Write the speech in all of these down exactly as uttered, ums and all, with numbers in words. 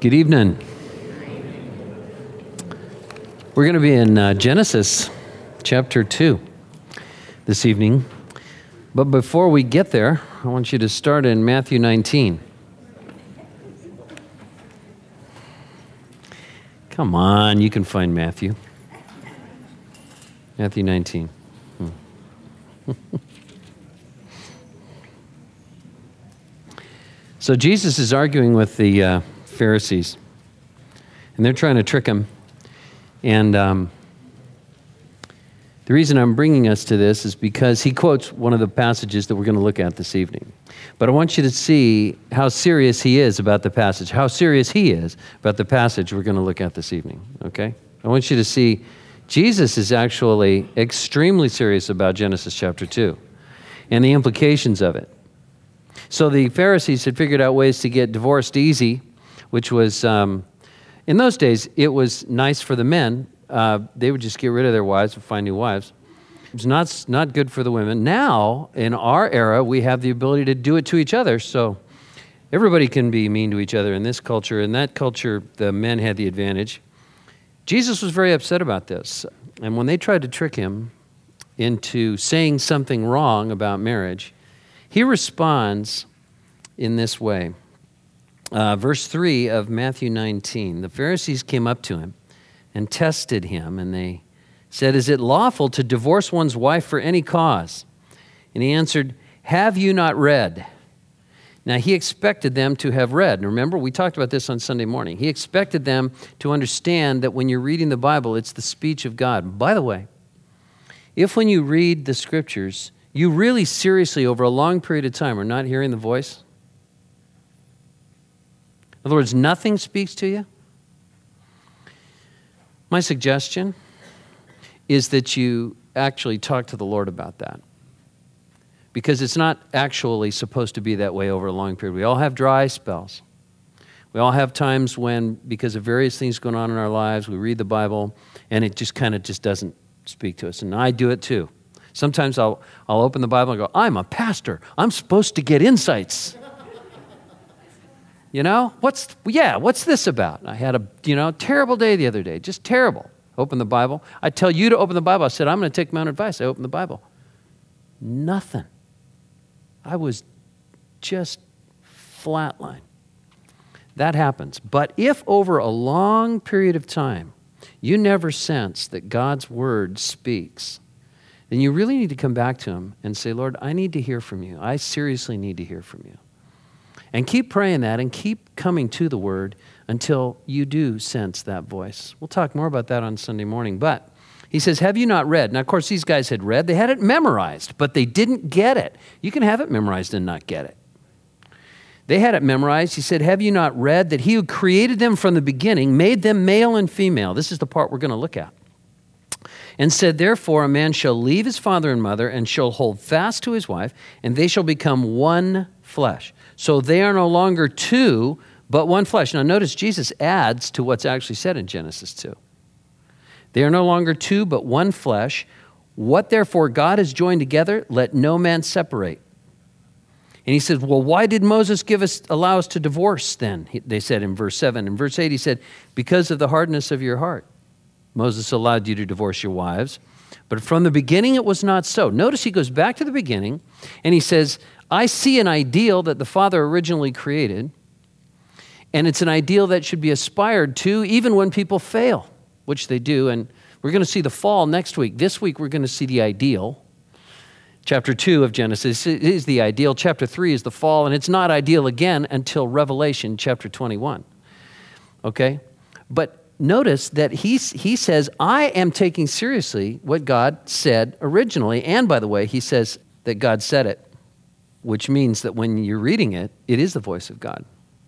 Good evening. We're going to be in uh, Genesis chapter two this evening. But before we get there, I want you to start in Matthew nineteen. Come on, you can find Matthew. Matthew nineteen. Hmm. So Jesus is arguing with the uh, Pharisees, and they're trying to trick him. And um, the reason I'm bringing us to this is because he quotes one of the passages that we're going to look at this evening. But I want you to see how serious he is about the passage, how serious he is about the passage we're going to look at this evening, okay? I want you to see Jesus is actually extremely serious about Genesis chapter two and the implications of it. So the Pharisees had figured out ways to get divorced easy, which was, um, in those days, it was nice for the men. Uh, they would just get rid of their wives and find new wives. It was not, not good for the women. Now, in our era, we have the ability to do it to each other, so everybody can be mean to each other in this culture. In that culture, the men had the advantage. Jesus was very upset about this, and when they tried to trick him into saying something wrong about marriage, he responds in this way. Uh, verse three of Matthew nineteen, the Pharisees came up to him and tested him, and they said, "Is it lawful to divorce one's wife for any cause?" And he answered, "Have you not read?" Now, he expected them to have read. And remember, we talked about this on Sunday morning. He expected them to understand that when you're reading the Bible, it's the speech of God. By the way, if when you read the scriptures, you really seriously, over a long period of time, are not hearing the voice, in other words, nothing speaks to you, my suggestion is that you actually talk to the Lord about that. Because it's not actually supposed to be that way over a long period. We all have dry spells. We all have times when, because of various things going on in our lives, we read the Bible and it just kind of just doesn't speak to us. And I do it too. Sometimes I'll I'll open the Bible and go, I'm a pastor. I'm supposed to get insights. You know, what's, yeah, what's this about? I had a, you know, terrible day the other day, just terrible. Open the Bible. I tell you to open the Bible. I said, I'm going to take my own advice. I opened the Bible. Nothing. I was just flatline. That happens. But if over a long period of time, you never sense that God's word speaks, then you really need to come back to him and say, Lord, I need to hear from you. I seriously need to hear from you. And keep praying that and keep coming to the word until you do sense that voice. We'll talk more about that on Sunday morning. But he says, have you not read? Now, of course, these guys had read. They had it memorized, but they didn't get it. You can have it memorized and not get it. They had it memorized. He said, have you not read that he who created them from the beginning made them male and female? This is the part we're going to look at. And said, therefore, a man shall leave his father and mother and shall hold fast to his wife, and they shall become one flesh. So they are no longer two, but one flesh. Now notice Jesus adds to what's actually said in Genesis two. They are no longer two, but one flesh. What therefore God has joined together, let no man separate. And he said, well, why did Moses give us, allow us to divorce then? They said in verse seven. In verse eight, he said, because of the hardness of your heart. Moses allowed you to divorce your wives. But from the beginning, it was not so. Notice he goes back to the beginning, and he says, I see an ideal that the Father originally created, and it's an ideal that should be aspired to even when people fail, which they do. And we're going to see the fall next week. This week, we're going to see the ideal. Chapter two of Genesis is the ideal. Chapter three is the fall, and it's not ideal again until Revelation chapter twenty-one. Okay? But notice that he, he says, I am taking seriously what God said originally. And by the way, he says that God said it, which means that when you're reading it, it is the voice of God.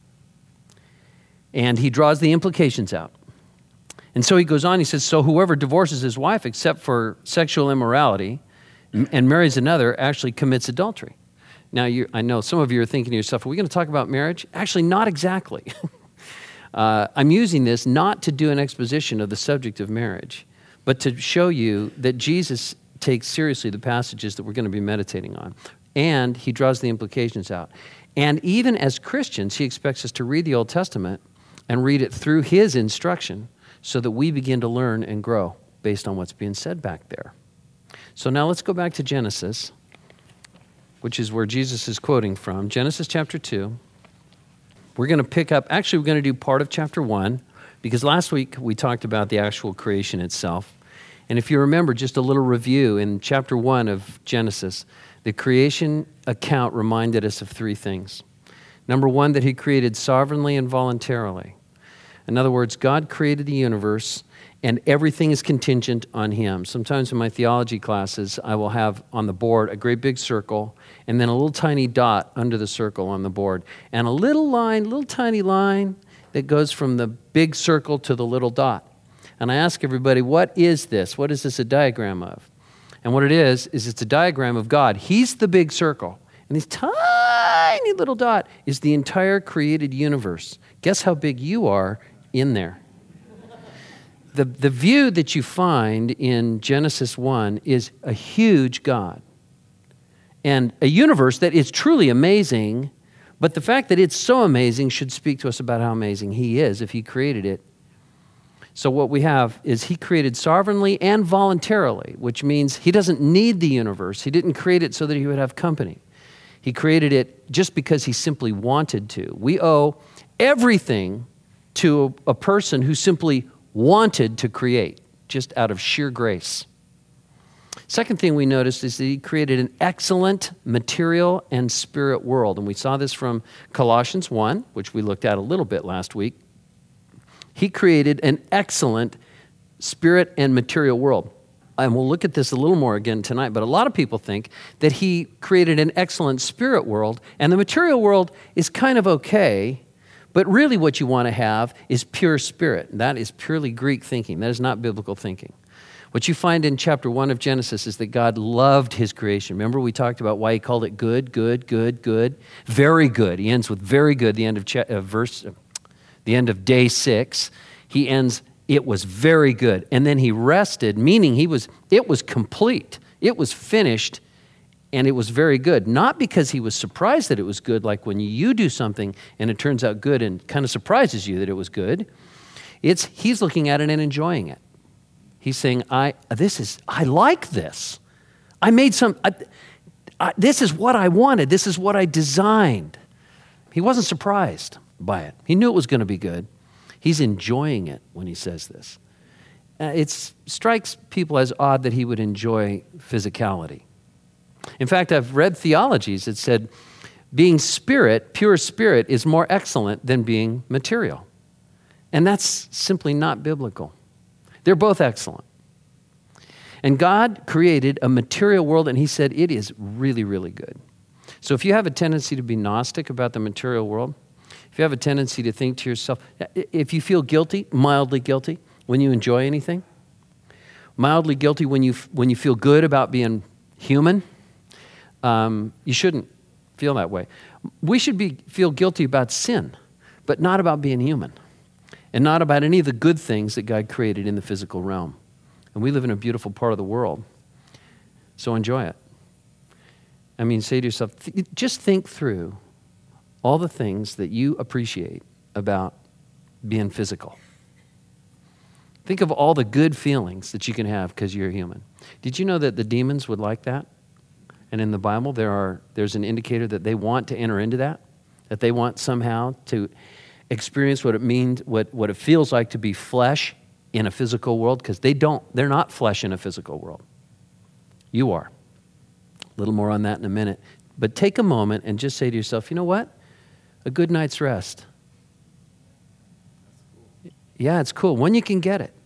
And he draws the implications out. And so he goes on, he says, so whoever divorces his wife except for sexual immorality and marries another actually commits adultery. Now, you, I know some of you are thinking to yourself, are we going to talk about marriage? Actually, not exactly. Uh, I'm using this not to do an exposition of the subject of marriage, but to show you that Jesus takes seriously the passages that we're going to be meditating on. And he draws the implications out. And even as Christians, he expects us to read the Old Testament and read it through his instruction so that we begin to learn and grow based on what's being said back there. So now let's go back to Genesis, which is where Jesus is quoting from. Genesis chapter two. We're going to pick up, actually we're going to do part of chapter one, because last week we talked about the actual creation itself. And if you remember, just a little review, in chapter one of Genesis, the creation account reminded us of three things. Number one, that he created sovereignly and voluntarily. In other words, God created the universe, and everything is contingent on him. Sometimes in my theology classes, I will have on the board a great big circle, and then a little tiny dot under the circle on the board, and a little line, little tiny line that goes from the big circle to the little dot. And I ask everybody, what is this? What is this a diagram of? And what it is, is it's a diagram of God. He's the big circle. And this tiny little dot is the entire created universe. Guess how big you are in there? The, the view that you find in Genesis one is a huge God. And a universe that is truly amazing, but the fact that it's so amazing should speak to us about how amazing he is if he created it. So what we have is he created sovereignly and voluntarily, which means he doesn't need the universe. He didn't create it so that he would have company. He created it just because he simply wanted to. We owe everything to a, a person who simply wanted to create, just out of sheer grace. Second thing we noticed is that he created an excellent material and spirit world. And we saw this from Colossians one, which we looked at a little bit last week. He created an excellent spirit and material world. And we'll look at this a little more again tonight, but a lot of people think that he created an excellent spirit world, and the material world is kind of okay, but really what you want to have is pure spirit. That is purely Greek thinking. That is not biblical thinking. What you find in chapter one of Genesis is that God loved his creation. Remember we talked about why he called it good, good, good, good, very good. He ends with very good, the end of cha- uh, verse... Uh, the end of day six, he ends, it was very good. And then he rested, meaning he was, it was complete. It was finished, and it was very good. Not because he was surprised that it was good, like when you do something and it turns out good and kind of surprises you that it was good. It's, he's looking at it and enjoying it. He's saying, I, this is, I like this. I made some, I, I, this is what I wanted. This is what I designed. He wasn't surprised by it. He knew it was going to be good. He's enjoying it when he says this. Uh, it strikes people as odd that he would enjoy physicality. In fact, I've read theologies that said being spirit, pure spirit, is more excellent than being material. And that's simply not biblical. They're both excellent. And God created a material world, and he said it is really, really good. So if you have a tendency to be Gnostic about the material world, if you have a tendency to think to yourself, if you feel guilty, mildly guilty, when you enjoy anything, mildly guilty when you when you feel good about being human, um, you shouldn't feel that way. We should be feel guilty about sin, but not about being human, and not about any of the good things that God created in the physical realm. And we live in a beautiful part of the world, so enjoy it. I mean, say to yourself, th- just think through all the things that you appreciate about being physical. Think of all the good feelings that you can have because you're human. Did you know that the demons would like that? And in the Bible, there are there's an indicator that they want to enter into that, that they want somehow to experience what it means, what, what it feels like to be flesh in a physical world, because they don't, they're not flesh in a physical world. You are. A little more on that in a minute. But take a moment and just say to yourself, you know what? A good night's rest. Yeah, it's cool. When you can get it.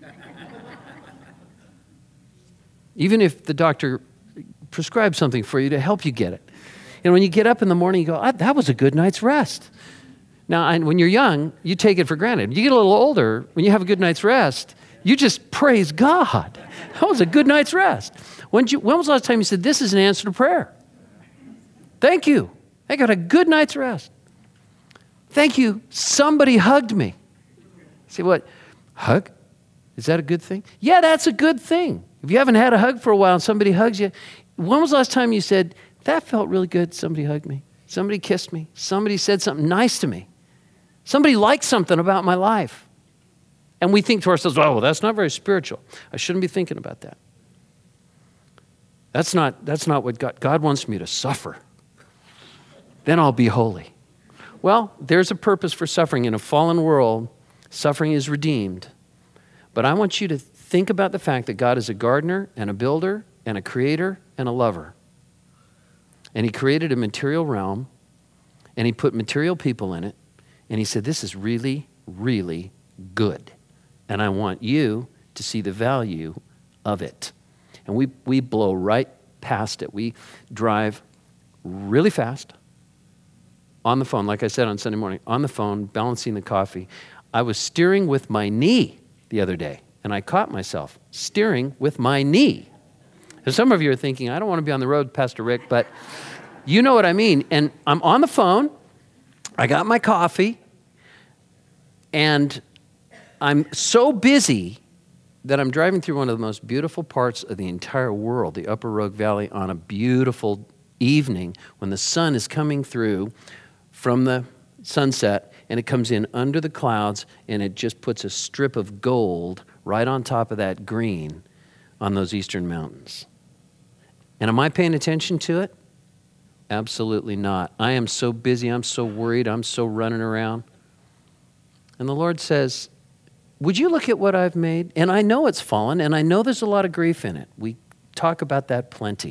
Even if the doctor prescribes something for you to help you get it. And when you get up in the morning, you go, ah, that was a good night's rest. Now, and when you're young, you take it for granted. You get a little older, when you have a good night's rest, you just praise God. That was a good night's rest. When, did you, when was the last time you said, this is an answer to prayer? Thank you. I got a good night's rest. Thank you. Somebody hugged me. Say what? Hug? Is that a good thing? Yeah, that's a good thing. If you haven't had a hug for a while and somebody hugs you, when was the last time you said, that felt really good, somebody hugged me, somebody kissed me, somebody said something nice to me, Somebody likes something about my life. And we think to ourselves, oh, well, that's not very spiritual. I shouldn't be thinking about that. That's not, that's not what God, God wants me to suffer. Then I'll be holy. Well, there's a purpose for suffering. In a fallen world, suffering is redeemed. But I want you to think about the fact that God is a gardener and a builder and a creator and a lover. And he created a material realm, and he put material people in it, and he said, this is really, really good. And I want you to see the value of it. And we, we blow right past it. We drive really fast on the phone, like I said on Sunday morning, on the phone, balancing the coffee. I was steering with my knee the other day, and I caught myself steering with my knee. And some of you are thinking, I don't want to be on the road, Pastor Rick, but you know what I mean. And I'm on the phone, I got my coffee, and I'm so busy that I'm driving through one of the most beautiful parts of the entire world, the Upper Rogue Valley, on a beautiful evening when the sun is coming through from the sunset, and it comes in under the clouds, and it just puts a strip of gold right on top of that green on those eastern mountains. And am I paying attention to it? Absolutely not. I am so busy, I'm so worried, I'm so running around. And the Lord says, would you look at what I've made? And I know it's fallen, and I know there's a lot of grief in it. We talk about that plenty.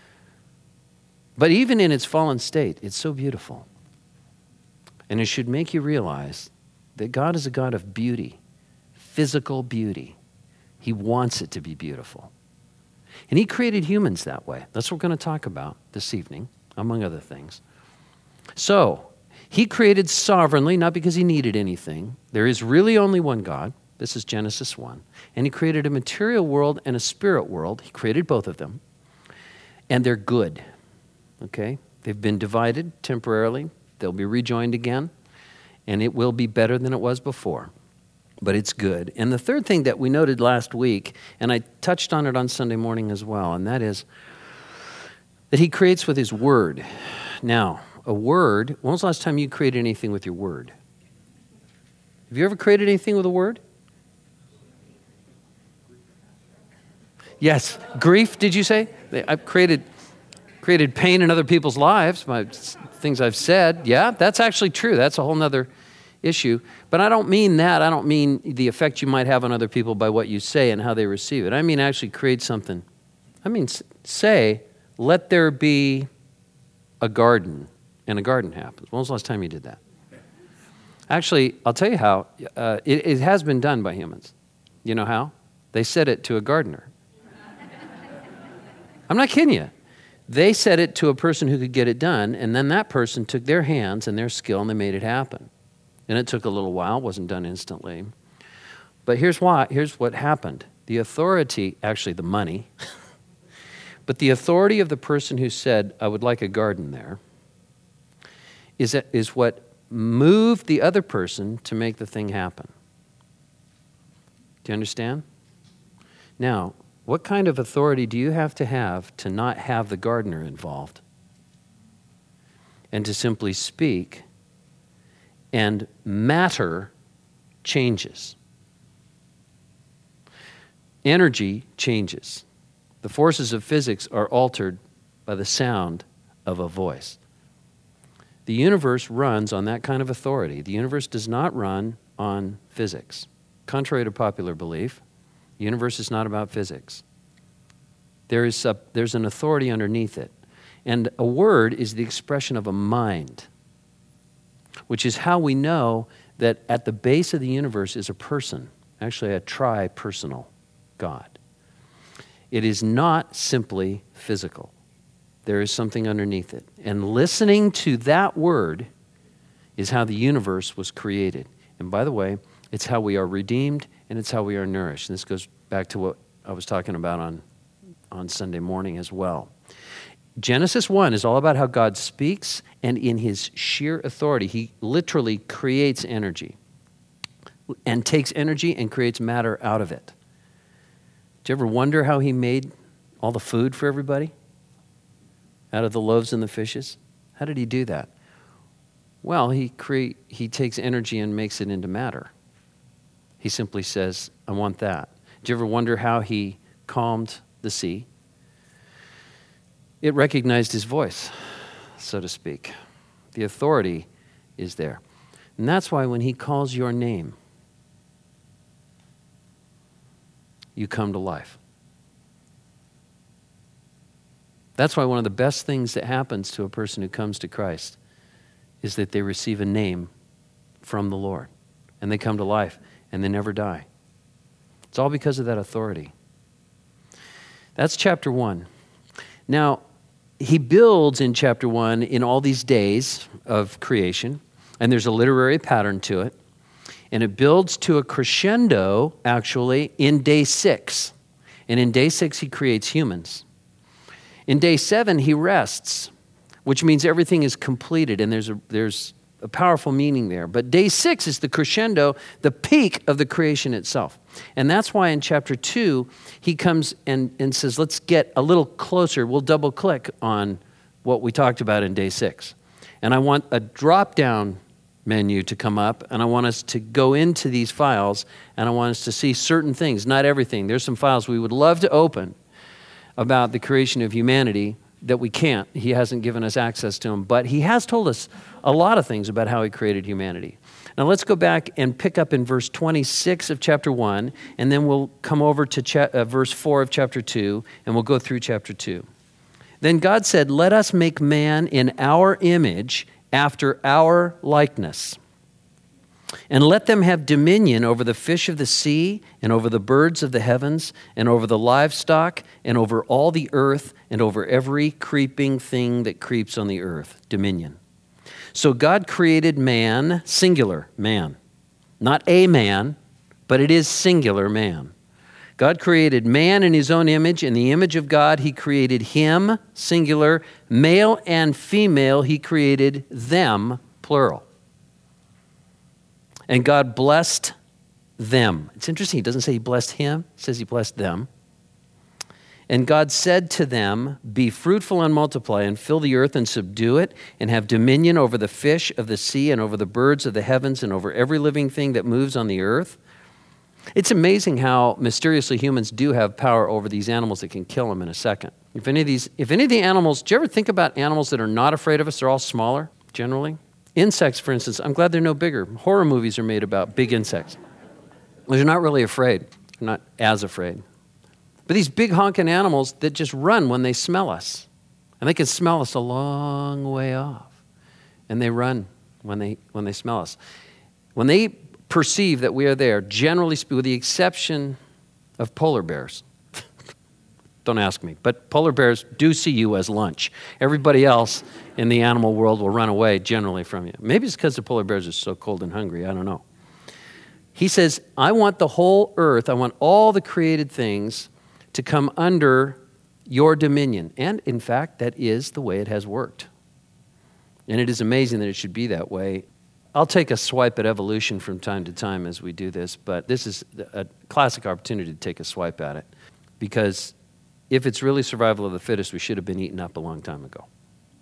But even in its fallen state, it's so beautiful. And it should make you realize that God is a God of beauty, physical beauty. He wants it to be beautiful. And he created humans that way. That's what we're going to talk about this evening, among other things. So, he created sovereignly, not because he needed anything. There is really only one God. This is Genesis one. And he created a material world and a spirit world. He created both of them. And they're good. Okay? They've been divided temporarily. They'll be rejoined again. And it will be better than it was before. But it's good. And the third thing that we noted last week, and I touched on it on Sunday morning as well, and that is that he creates with his word. Now, a word, when was the last time you created anything with your word? Have you ever created anything with a word? Yes. Grief, did you say? I've created created pain in other people's lives, by things I've said. Yeah, that's actually true. That's a whole nother issue. But I don't mean that. I don't mean the effect you might have on other people by what you say and how they receive it. I mean actually create something. I mean say, let there be a garden. And a garden happens. When was the last time you did that? Actually, I'll tell you how. Uh, it, it has been done by humans. You know how? They said it to a gardener. I'm not kidding you. They said it to a person who could get it done, and then that person took their hands and their skill and they made it happen. And it took a little while. It wasn't done instantly. But here's why. Here's what happened. The authority, actually the money, but the authority of the person who said, I would like a garden there, Is, that, is what moved the other person to make the thing happen. Do you understand? Now, what kind of authority do you have to have to not have the gardener involved? And to simply speak, and matter changes. Energy changes. The forces of physics are altered by the sound of a voice. The universe runs on that kind of authority. The universe does not run on physics. Contrary to popular belief, the universe is not about physics. There is a, there's an authority underneath it. And a word is the expression of a mind, which is how we know that at the base of the universe is a person, actually a tri-personal God. It is not simply physical. There is something underneath it. And listening to that word is how the universe was created. And by the way, it's how we are redeemed and it's how we are nourished. And this goes back to what I was talking about on, on Sunday morning as well. Genesis one is all about how God speaks, and in his sheer authority, he literally creates energy and takes energy and creates matter out of it. Do you ever wonder how he made all the food for everybody out of the loaves and the fishes? How did he do that? Well, he create, he takes energy and makes it into matter. He simply says, I want that. Do you ever wonder how he calmed the sea? It recognized his voice, so to speak. The authority is there. And that's why when he calls your name, you come to life. That's why one of the best things that happens to a person who comes to Christ is that they receive a name from the Lord. And they come to life and they never die. It's all because of that authority. That's chapter one. Now, he builds in chapter one in all these days of creation, and there's a literary pattern to it, and it builds to a crescendo, actually, in day six. And in day six, he creates humans. In day seven, he rests, which means everything is completed, and there's a, there's a powerful meaning there. But day six is the crescendo, the peak of the creation itself. And that's why in chapter two, he comes and, and says, let's get a little closer. We'll double click on what we talked about in day six. And I want a drop-down menu to come up, and I want us to go into these files, and I want us to see certain things, not everything. There's some files we would love to open about the creation of humanity that we can't. He hasn't given us access to them, but he has told us a lot of things about how he created humanity. Now let's go back and pick up in verse twenty-six of chapter one, and then we'll come over to cha- uh, verse four of chapter two, and we'll go through chapter two. Then God said, let us make man in our image after our likeness, and let them have dominion over the fish of the sea, and over the birds of the heavens, and over the livestock, and over all the earth, and over every creeping thing that creeps on the earth. Dominion. So God created man, singular man. Not a man, but it is singular man. God created man in his own image. In the image of God, he created him, singular. Male and female, he created them, plural. And God blessed them. It's interesting. He doesn't say he blessed him. He says he blessed them. And God said to them, be fruitful and multiply, and fill the earth and subdue it, and have dominion over the fish of the sea, and over the birds of the heavens, and over every living thing that moves on the earth. It's amazing how mysteriously humans do have power over these animals that can kill them in a second. If any of these, if any of the animals, do you ever think about animals that are not afraid of us? They're all smaller, generally. Insects, for instance, I'm glad they're no bigger. Horror movies are made about big insects. They're not really afraid. They're not as afraid. But these big honking animals that just run when they smell us. And they can smell us a long way off. And they run when they when they smell us. When they perceive that we are there, generally speaking, with the exception of polar bears. Don't ask me. But polar bears do see you as lunch. Everybody else in the animal world will run away generally from you. Maybe it's because the polar bears are so cold and hungry. I don't know. He says, I want the whole earth, I want all the created things to come under your dominion. And in fact, that is the way it has worked. And it is amazing that it should be that way. I'll take a swipe at evolution from time to time as we do this, but this is a classic opportunity to take a swipe at it. Because if it's really survival of the fittest, we should have been eaten up a long time ago.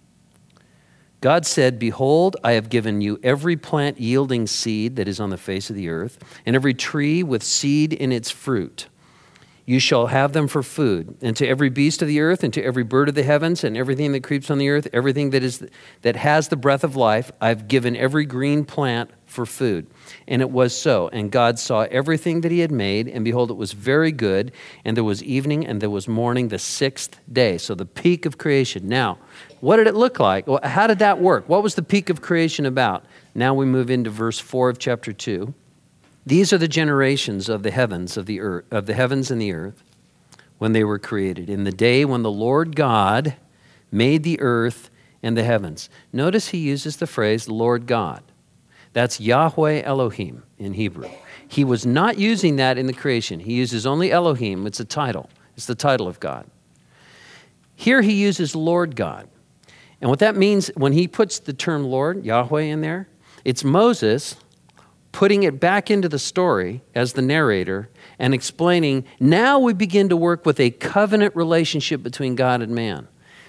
God said, behold, I have given you every plant yielding seed that is on the face of the earth, and every tree with seed in its fruit. You shall have them for food, and to every beast of the earth, and to every bird of the heavens, and everything that creeps on the earth, everything that is that has the breath of life, I've given every green plant for food. And it was so. And God saw everything that he had made, and behold, it was very good. And there was evening, and there was morning, the sixth day. So the peak of creation. Now, what did it look like? Well, how did that work? What was the peak of creation about? Now we move into verse four of chapter two. These are the generations of the heavens of the earth, of the heavens and the earth, when they were created, in the day when the Lord God made the earth and the heavens. Notice he uses the phrase Lord God. That's Yahweh Elohim in Hebrew. He was not using that in the creation. He uses only Elohim. It's a title. It's the title of God. Here he uses Lord God. And what that means, when he puts the term Lord, Yahweh, in there, it's Moses putting it back into the story as the narrator and explaining, now we begin to work with a covenant relationship between God and man.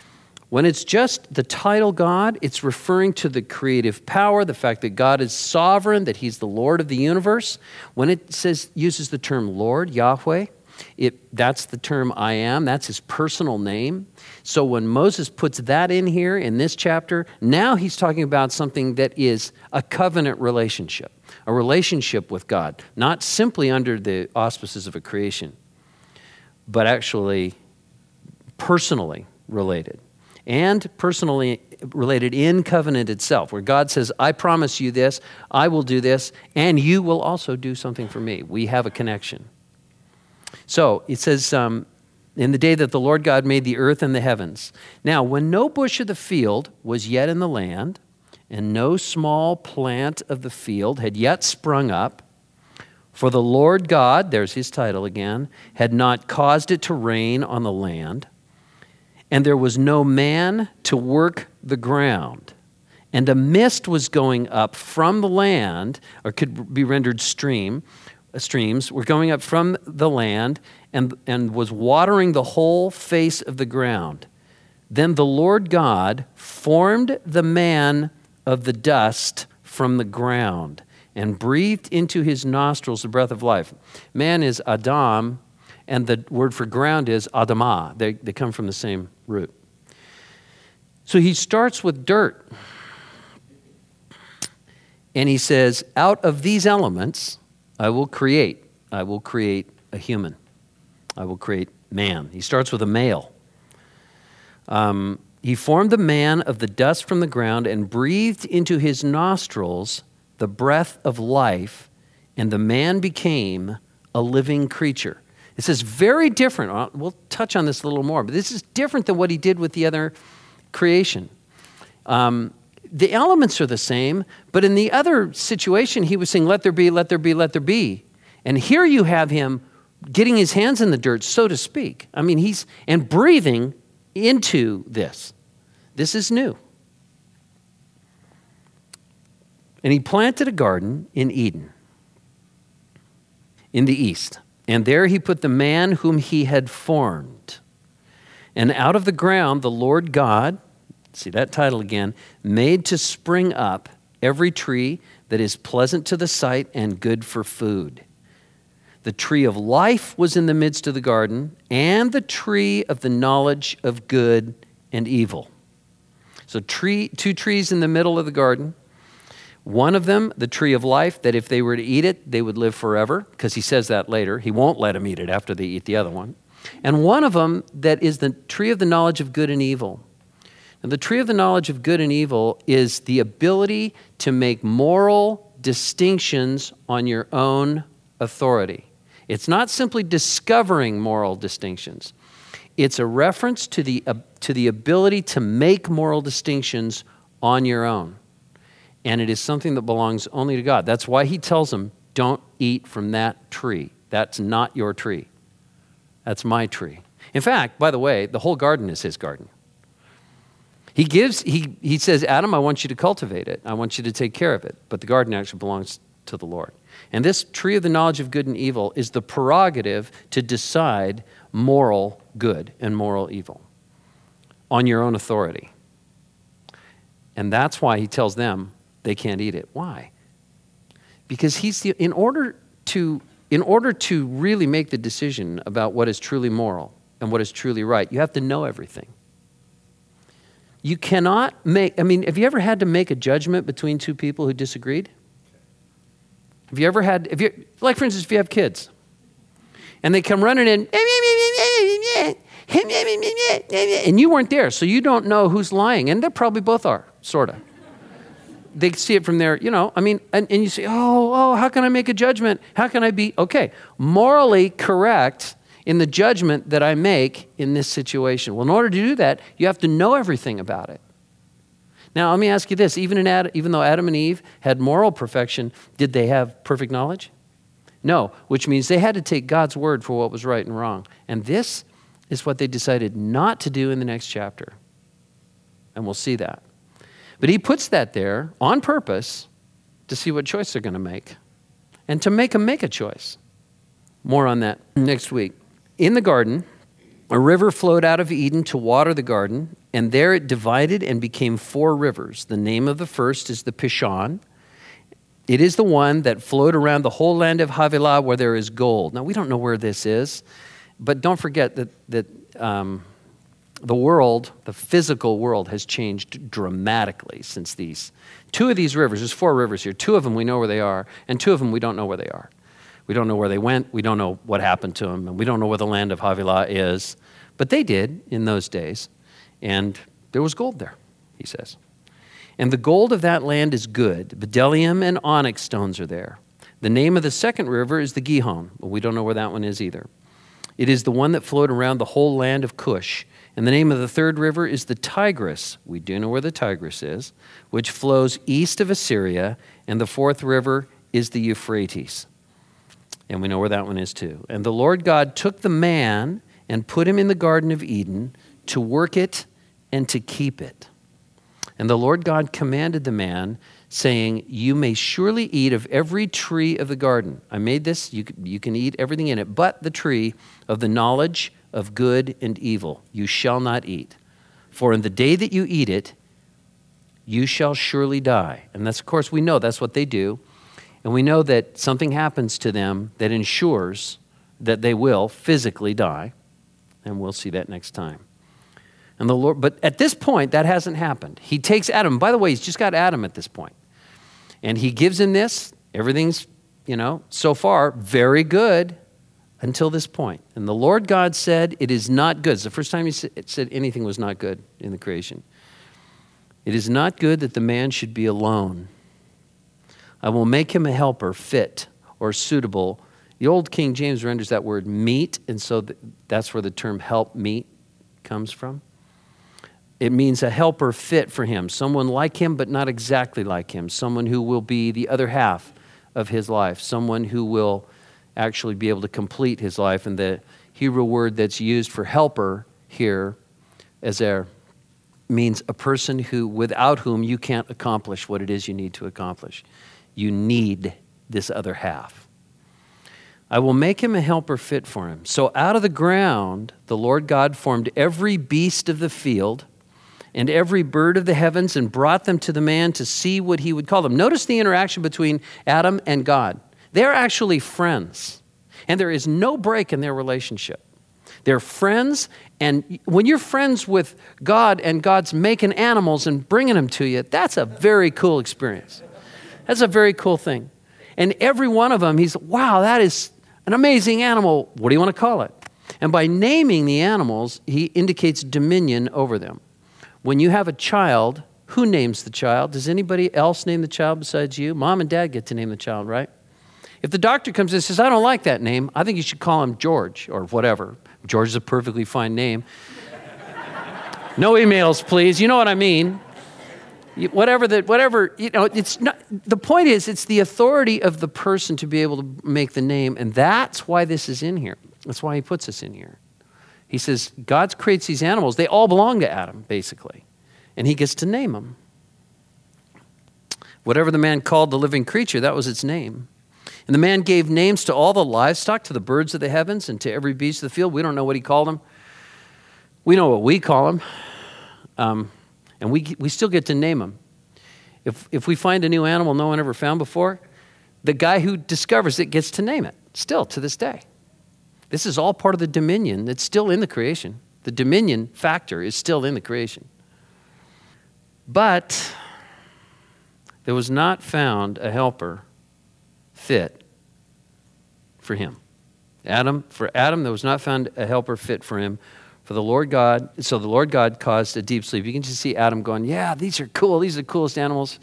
When it's just the title God, it's referring to the creative power, the fact that God is sovereign, that he's the Lord of the universe. When it says uses the term Lord, Yahweh, it, that's the term I am. That's his personal name. So when Moses puts that in here in this chapter, now he's talking about something that is a covenant relationship, a relationship with God, not simply under the auspices of a creation, but actually personally related. And personally related in covenant itself, where God says, I promise you this, I will do this, and you will also do something for me. We have a connection. So it says, um, in the day that the Lord God made the earth and the heavens. Now, when no bush of the field was yet in the land, and no small plant of the field had yet sprung up, for the Lord God, there's his title again, had not caused it to rain on the land, and there was no man to work the ground. And a mist was going up from the land, or could be rendered stream, uh, streams, were going up from the land and, and was watering the whole face of the ground. Then the Lord God formed the man of the dust from the ground and breathed into his nostrils the breath of life. Man is Adam, and the word for ground is Adamah. They, they come from the same root. So he starts with dirt. And he says, out of these elements, I will create. I will create a human. I will create man. He starts with a male. Um, he formed the man of the dust from the ground and breathed into his nostrils the breath of life, and the man became a living creature. This is very different. We'll touch on this a little more, but this is different than what he did with the other creation. Um, the elements are the same, but in the other situation, he was saying, let there be, let there be, let there be. And here you have him getting his hands in the dirt, so to speak. I mean, he's, and breathing into this. This is new. And he planted a garden in Eden, in the east. And there he put the man whom he had formed. And out of the ground the Lord God, see that title again, made to spring up every tree that is pleasant to the sight and good for food. The tree of life was in the midst of the garden, and the tree of the knowledge of good and evil. So tree, two trees in the middle of the garden. One of them, the tree of life, that if they were to eat it, they would live forever, because he says that later. He won't let them eat it after they eat the other one. And one of them that is the tree of the knowledge of good and evil. And the tree of the knowledge of good and evil is the ability to make moral distinctions on your own authority. It's not simply discovering moral distinctions. It's a reference to the, uh, to the ability to make moral distinctions on your own. And it is something that belongs only to God. That's why he tells them, don't eat from that tree. That's not your tree. That's my tree. In fact, by the way, the whole garden is his garden. He gives, he, he says, Adam, I want you to cultivate it. I want you to take care of it. But the garden actually belongs to the Lord. And this tree of the knowledge of good and evil is the prerogative to decide moral good and moral evil on your own authority. And that's why he tells them they can't eat it. Why? Because he's the, in order to in order to really make the decision about what is truly moral and what is truly right, you have to know everything. You cannot make, I mean, have you ever had to make a judgment between two people who disagreed? Have you ever had, if you, like for instance, if you have kids and they come running in, and you weren't there, so you don't know who's lying, and they probably both are, sort of. They see it from there, you know, I mean, and, and you say, oh, oh, how can I make a judgment? How can I be, okay, morally correct in the judgment that I make in this situation? Well, in order to do that, you have to know everything about it. Now, let me ask you this, even, in Ad, even though Adam and Eve had moral perfection, did they have perfect knowledge? No, which means they had to take God's word for what was right and wrong. And this is what they decided not to do in the next chapter. And we'll see that. But he puts that there on purpose to see what choice they're going to make and to make them make a choice. More on that next week. In the garden, A river flowed out of Eden to water the garden, and there it divided and became four rivers. The name of the first is the Pishon. It is the one that flowed around the whole land of Havilah where there is gold. Now, we don't know where this is, but don't forget that, that um, the world, the physical world, has changed dramatically since these. Two of these rivers, there's four rivers here. Two of them we know where they are, and two of them we don't know where they are. We don't know where they went. We don't know what happened to them, and we don't know where the land of Havilah is. But they did in those days, and there was gold there, he says. And the gold of that land is good. Bdellium and onyx stones are there. The name of the second river is the Gihon. Well, we don't know where that one is either. It is the one that flowed around the whole land of Cush. And the name of the third river is the Tigris. We do know where the Tigris is, which flows east of Assyria. And the fourth river is the Euphrates. And we know where that one is too. And the Lord God took the man and put him in the Garden of Eden to work it and to keep it. And the Lord God commanded the man, saying, you may surely eat of every tree of the garden. I made this, you, you can eat everything in it, but the tree of the knowledge of good and evil you shall not eat. For in the day that you eat it, you shall surely die. And that's, of course, we know that's what they do. And we know that something happens to them that ensures that they will physically die. And we'll see that next time. And the Lord, but at this point, that hasn't happened. He takes Adam. By the way, he's just got Adam at this point. And he gives him this. Everything's, you know, so far, very good until this point. And the Lord God said, it is not good. It's the first time he said anything was not good in the creation. It is not good that the man should be alone. I will make him a helper fit or suitable. The old King James renders that word meet, and so that's where the term help meet comes from. It means a helper fit for him, someone like him but not exactly like him, someone who will be the other half of his life, someone who will actually be able to complete his life. And the Hebrew word that's used for helper here as a means a person who without whom you can't accomplish what it is you need to accomplish. You need this other half. I will make him a helper fit for him. So out of the ground, the Lord God formed every beast of the field and every bird of the heavens and brought them to the man to see what he would call them. Notice the interaction between Adam and God. They're actually friends, and there is no break in their relationship. They're friends, and when you're friends with God and God's making animals and bringing them to you, that's a very cool experience. That's a very cool thing. And every one of them, he's, wow, that is an amazing animal. What do you want to call it? And by naming the animals, he indicates dominion over them. When you have a child, who names the child? Does anybody else name the child besides you? Mom and dad get to name the child, right? If the doctor comes in and says, I don't like that name, I think you should call him George or whatever. George is a perfectly fine name. No emails, please. You know what I mean. Whatever that, whatever, you know, it's not, the point is, it's the authority of the person to be able to make the name, and that's why this is in here. That's why he puts us in here. He says, God creates these animals. They all belong to Adam, basically, and he gets to name them. Whatever the man called the living creature, that was its name. And the man gave names to all the livestock, to the birds of the heavens, and to every beast of the field. We don't know what he called them. We know what we call them. Um, And we we still get to name them. If if we find a new animal no one ever found before, the guy who discovers it gets to name it, still to this day. This is all part of the dominion that's still in the creation. The dominion factor is still in the creation. But there was not found a helper fit for him. Adam, for Adam, there was not found a helper fit for him. For the Lord God, so the Lord God caused a deep sleep. You can just see Adam going, yeah, these are cool. These are the coolest animals.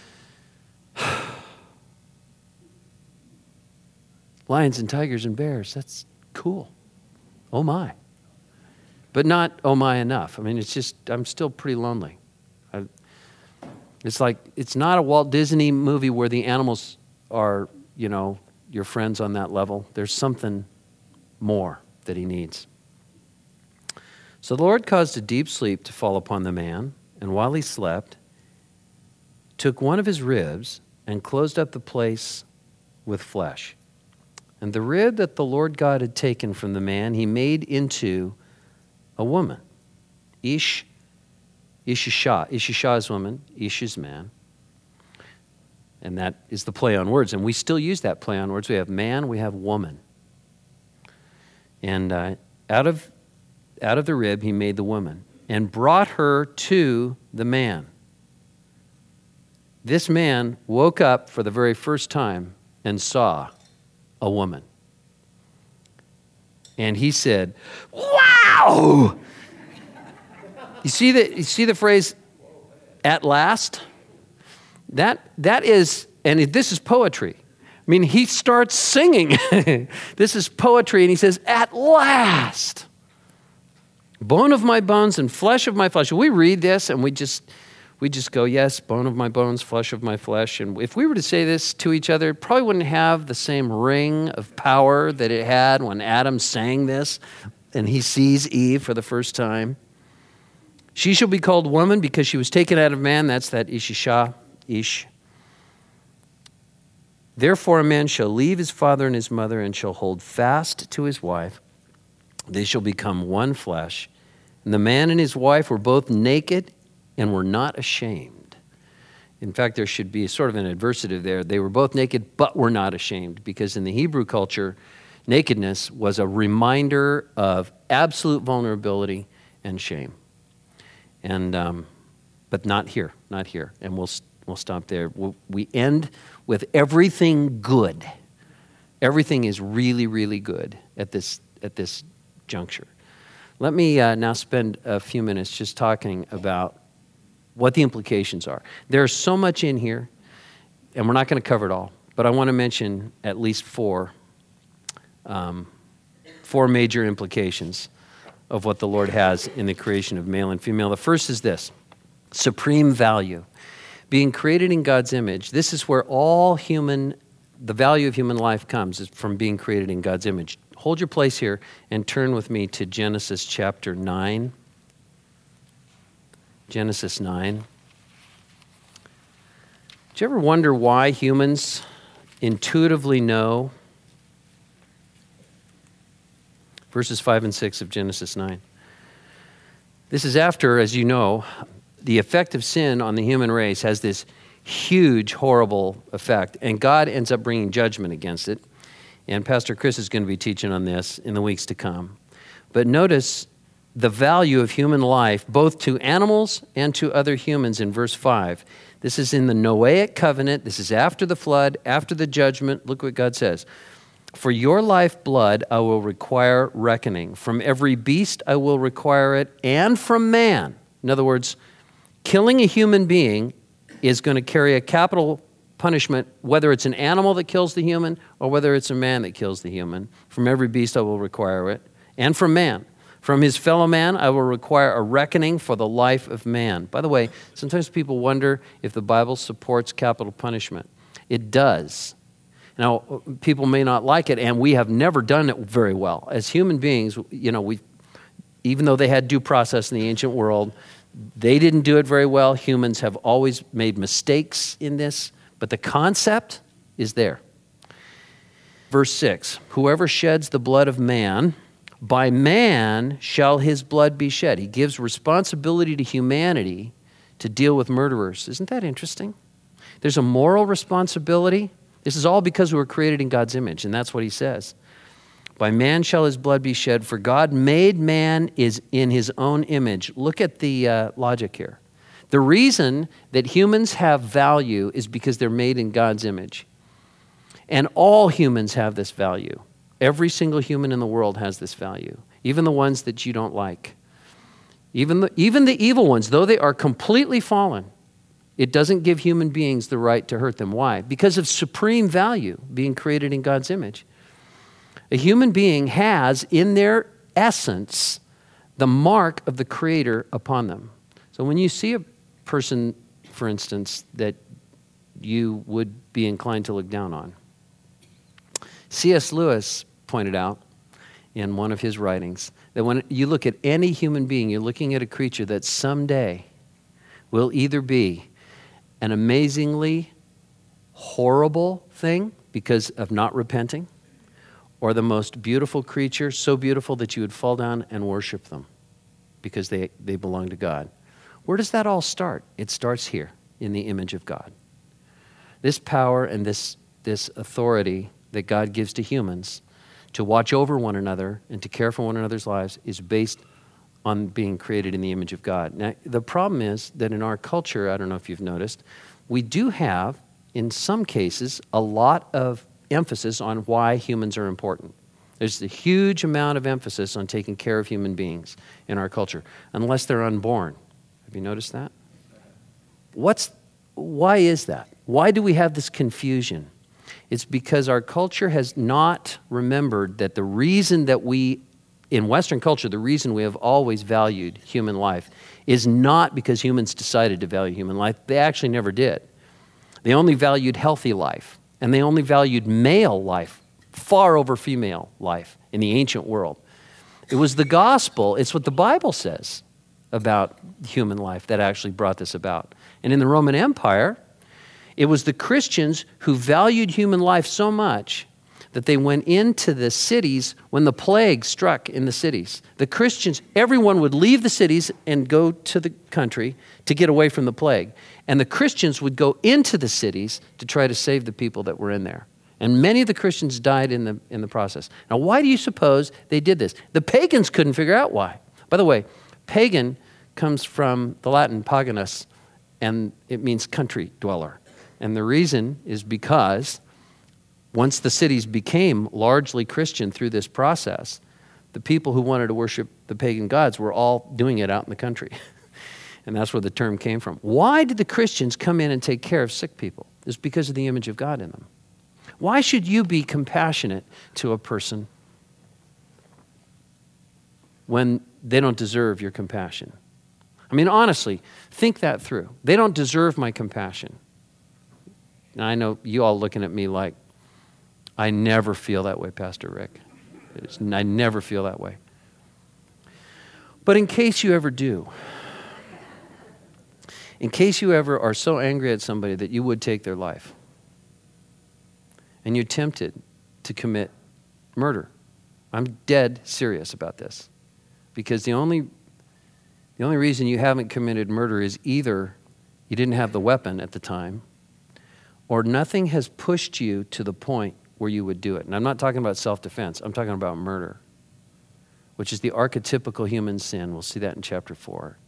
Lions and tigers and bears, that's cool. Oh my. But not oh my enough. I mean, it's just, I'm still pretty lonely. I, it's like, it's not a Walt Disney movie where the animals are, you know, your friends on that level. There's something more that he needs. So the Lord caused a deep sleep to fall upon the man, and while he slept, took one of his ribs and closed up the place with flesh. And the rib that the Lord God had taken from the man, he made into a woman. Ish, Ishisha. Ishisha is woman, Ish is man. And that is the play on words. And we still use that play on words. We have man, we have woman. And uh, out of out of the rib he made the woman and brought her to the man. This man woke up for the very first time and saw a woman. And he said, wow! You see the, you see the phrase, at last? That, that is, and this is poetry. I mean, he starts singing. This is poetry, and he says, at last, bone of my bones and flesh of my flesh. We read this, and we just, we just go, yes, bone of my bones, flesh of my flesh. And if we were to say this to each other, it probably wouldn't have the same ring of power that it had when Adam sang this, and he sees Eve for the first time. She shall be called woman because she was taken out of man. That's that Ishisha, Ish. Therefore a man shall leave his father and his mother and shall hold fast to his wife. They shall become one flesh. And the man and his wife were both naked and were not ashamed. In fact, there should be sort of an adversative there. They were both naked but were not ashamed, because in the Hebrew culture, nakedness was a reminder of absolute vulnerability and shame. And um, but not here, not here. And we'll we'll stop there. We'll, we end with everything good. Everything is really, really good at this at this juncture. Let me uh, now spend a few minutes just talking about what the implications are. There's so much in here, and we're not going to cover it all, but I want to mention at least four, um, four major implications of what the Lord has in the creation of male and female. The first is this: supreme value. Being created in God's image, this is where all human, the value of human life comes, is from being created in God's image. Hold your place here and turn with me to Genesis chapter nine. Genesis nine. Do you ever wonder why humans intuitively know? Verses five and six of Genesis nine. This is after, as you know, the effect of sin on the human race has this huge, horrible effect, and God ends up bringing judgment against it. And Pastor Chris is going to be teaching on this in the weeks to come. But notice the value of human life, both to animals and to other humans, in verse five. This is in the Noahic covenant. This is after the flood, after the judgment. Look what God says. For your lifeblood I will require reckoning. From every beast I will require it, and from man. In other words, killing a human being is going to carry a capital punishment, whether it's an animal that kills the human or whether it's a man that kills the human. From every beast I will require it, and from man. From his fellow man I will require a reckoning for the life of man. By the way, sometimes people wonder if the Bible supports capital punishment. It does. Now, people may not like it, and we have never done it very well. As human beings, you know, we, even though they had due process in the ancient world, they didn't do it very well. Humans have always made mistakes in this, but the concept is there. Verse six, whoever sheds the blood of man, by man shall his blood be shed. He gives responsibility to humanity to deal with murderers. Isn't that interesting? There's a moral responsibility. This is all because we were created in God's image, and that's what he says. By man shall his blood be shed, for God made man is in his own image. Look at the uh, logic here. The reason that humans have value is because they're made in God's image. And all humans have this value. Every single human in the world has this value, even the ones that you don't like. Even the, even the evil ones, though they are completely fallen, it doesn't give human beings the right to hurt them. Why? Because of supreme value, being created in God's image. A human being has, in their essence, the mark of the Creator upon them. So when you see a person, for instance, that you would be inclined to look down on, C S Lewis pointed out in one of his writings that when you look at any human being, you're looking at a creature that someday will either be an amazingly horrible thing because of not repenting, or the most beautiful creature, so beautiful that you would fall down and worship them. because they, they belong to God. Where does that all start? It starts here, in the image of God. This power and this, this authority that God gives to humans to watch over one another and to care for one another's lives is based on being created in the image of God. Now, the problem is that in our culture, I don't know if you've noticed, we do have, in some cases, a lot of emphasis on why humans are important. There's a huge amount of emphasis on taking care of human beings in our culture, unless they're unborn. Have you noticed that? What's, why is that? Why do we have this confusion? It's because our culture has not remembered that the reason that we, in Western culture, the reason we have always valued human life is not because humans decided to value human life. They actually never did. They only valued healthy life, and they only valued male life far over female life in the ancient world. It was the gospel, it's what the Bible says about human life that actually brought this about. And in the Roman Empire, it was the Christians who valued human life so much that they went into the cities when the plague struck in the cities. The Christians, everyone would leave the cities and go to the country to get away from the plague. And the Christians would go into the cities to try to save the people that were in there. And many of the Christians died in the, in the process. Now, why do you suppose they did this? The pagans couldn't figure out why. By the way, pagan comes from the Latin paganus, and it means country dweller. And the reason is because once the cities became largely Christian through this process, the people who wanted to worship the pagan gods were all doing it out in the country. And that's where the term came from. Why did the Christians come in and take care of sick people? It's because of the image of God in them. Why should you be compassionate to a person when they don't deserve your compassion? I mean, honestly, think that through. They don't deserve my compassion. Now, I know you all looking at me like, I never feel that way, Pastor Rick. It's, I never feel that way. But in case you ever do, in case you ever are so angry at somebody that you would take their life, and you're tempted to commit murder, I'm dead serious about this. Because the only, the only reason you haven't committed murder is either you didn't have the weapon at the time, or nothing has pushed you to the point where you would do it. And I'm not talking about self-defense. I'm talking about murder, which is the archetypical human sin. We'll see that in chapter four.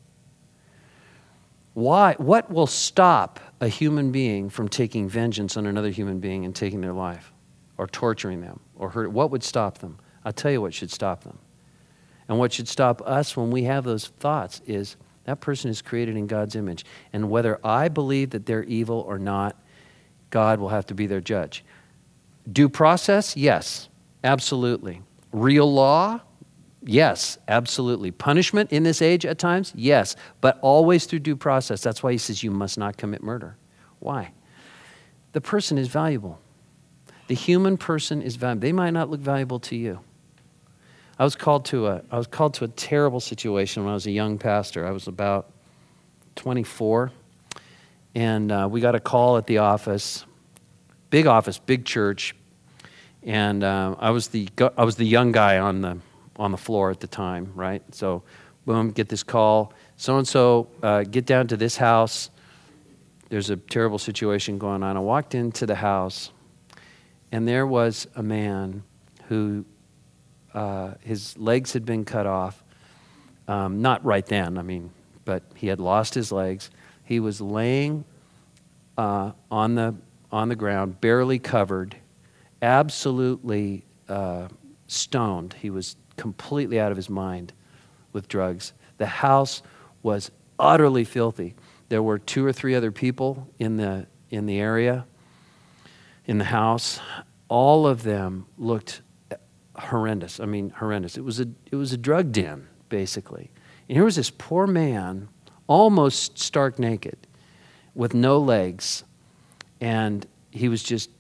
Why? What will stop a human being from taking vengeance on another human being and taking their life, or torturing them, or hurt? What would stop them? I'll tell you what should stop them. And what should stop us when we have those thoughts is that person is created in God's image. And whether I believe that they're evil or not, God will have to be their judge. Due process? Yes, absolutely. Real law? Yes, absolutely. Punishment in this age at times? Yes, but always through due process. That's why he says you must not commit murder. Why? The person is valuable. The human person is valuable. They might not look valuable to you. I was called to a I was called to a terrible situation when I was a young pastor. I was about twenty-four, and uh, we got a call at the office, big office, big church, and uh, I was the I was the young guy on the on the floor at the time, right? So, boom, get this call. So-and-so, uh, get down to this house. There's a terrible situation going on. I walked into the house, and there was a man who, uh, his legs had been cut off. Um, not right then, I mean, but he had lost his legs. He was laying uh, on the on the ground, barely covered, absolutely uh, stoned. He was completely out of his mind with drugs. The house was utterly filthy. There were two or three other people in the in the area, in the house. All of them looked horrendous. I mean, horrendous. It was a it was a drug den, basically. And here was this poor man, almost stark naked, with no legs, and he was just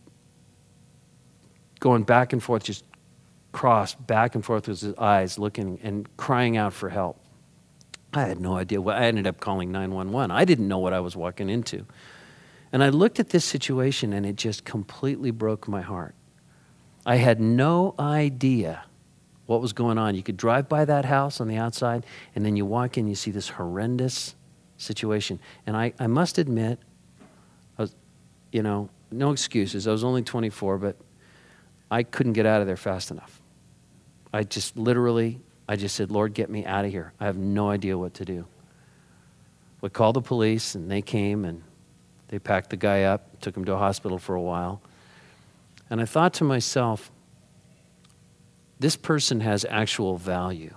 going back and forth, just crossed back and forth with his eyes, looking and crying out for help. I had no idea what. I ended up calling nine one one. I didn't know what I was walking into. And I looked at this situation, and it just completely broke my heart. I had no idea what was going on. You could drive by that house on the outside, and then you walk in, you see this horrendous situation. And I, I must admit, I was, you know, no excuses. I was only twenty-four, but I couldn't get out of there fast enough. I just literally, I just said, Lord, get me out of here. I have no idea what to do. We called the police, and they came, and they packed the guy up, took him to a hospital for a while. And I thought to myself, this person has actual value.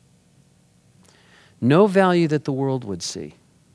No value that the world would see.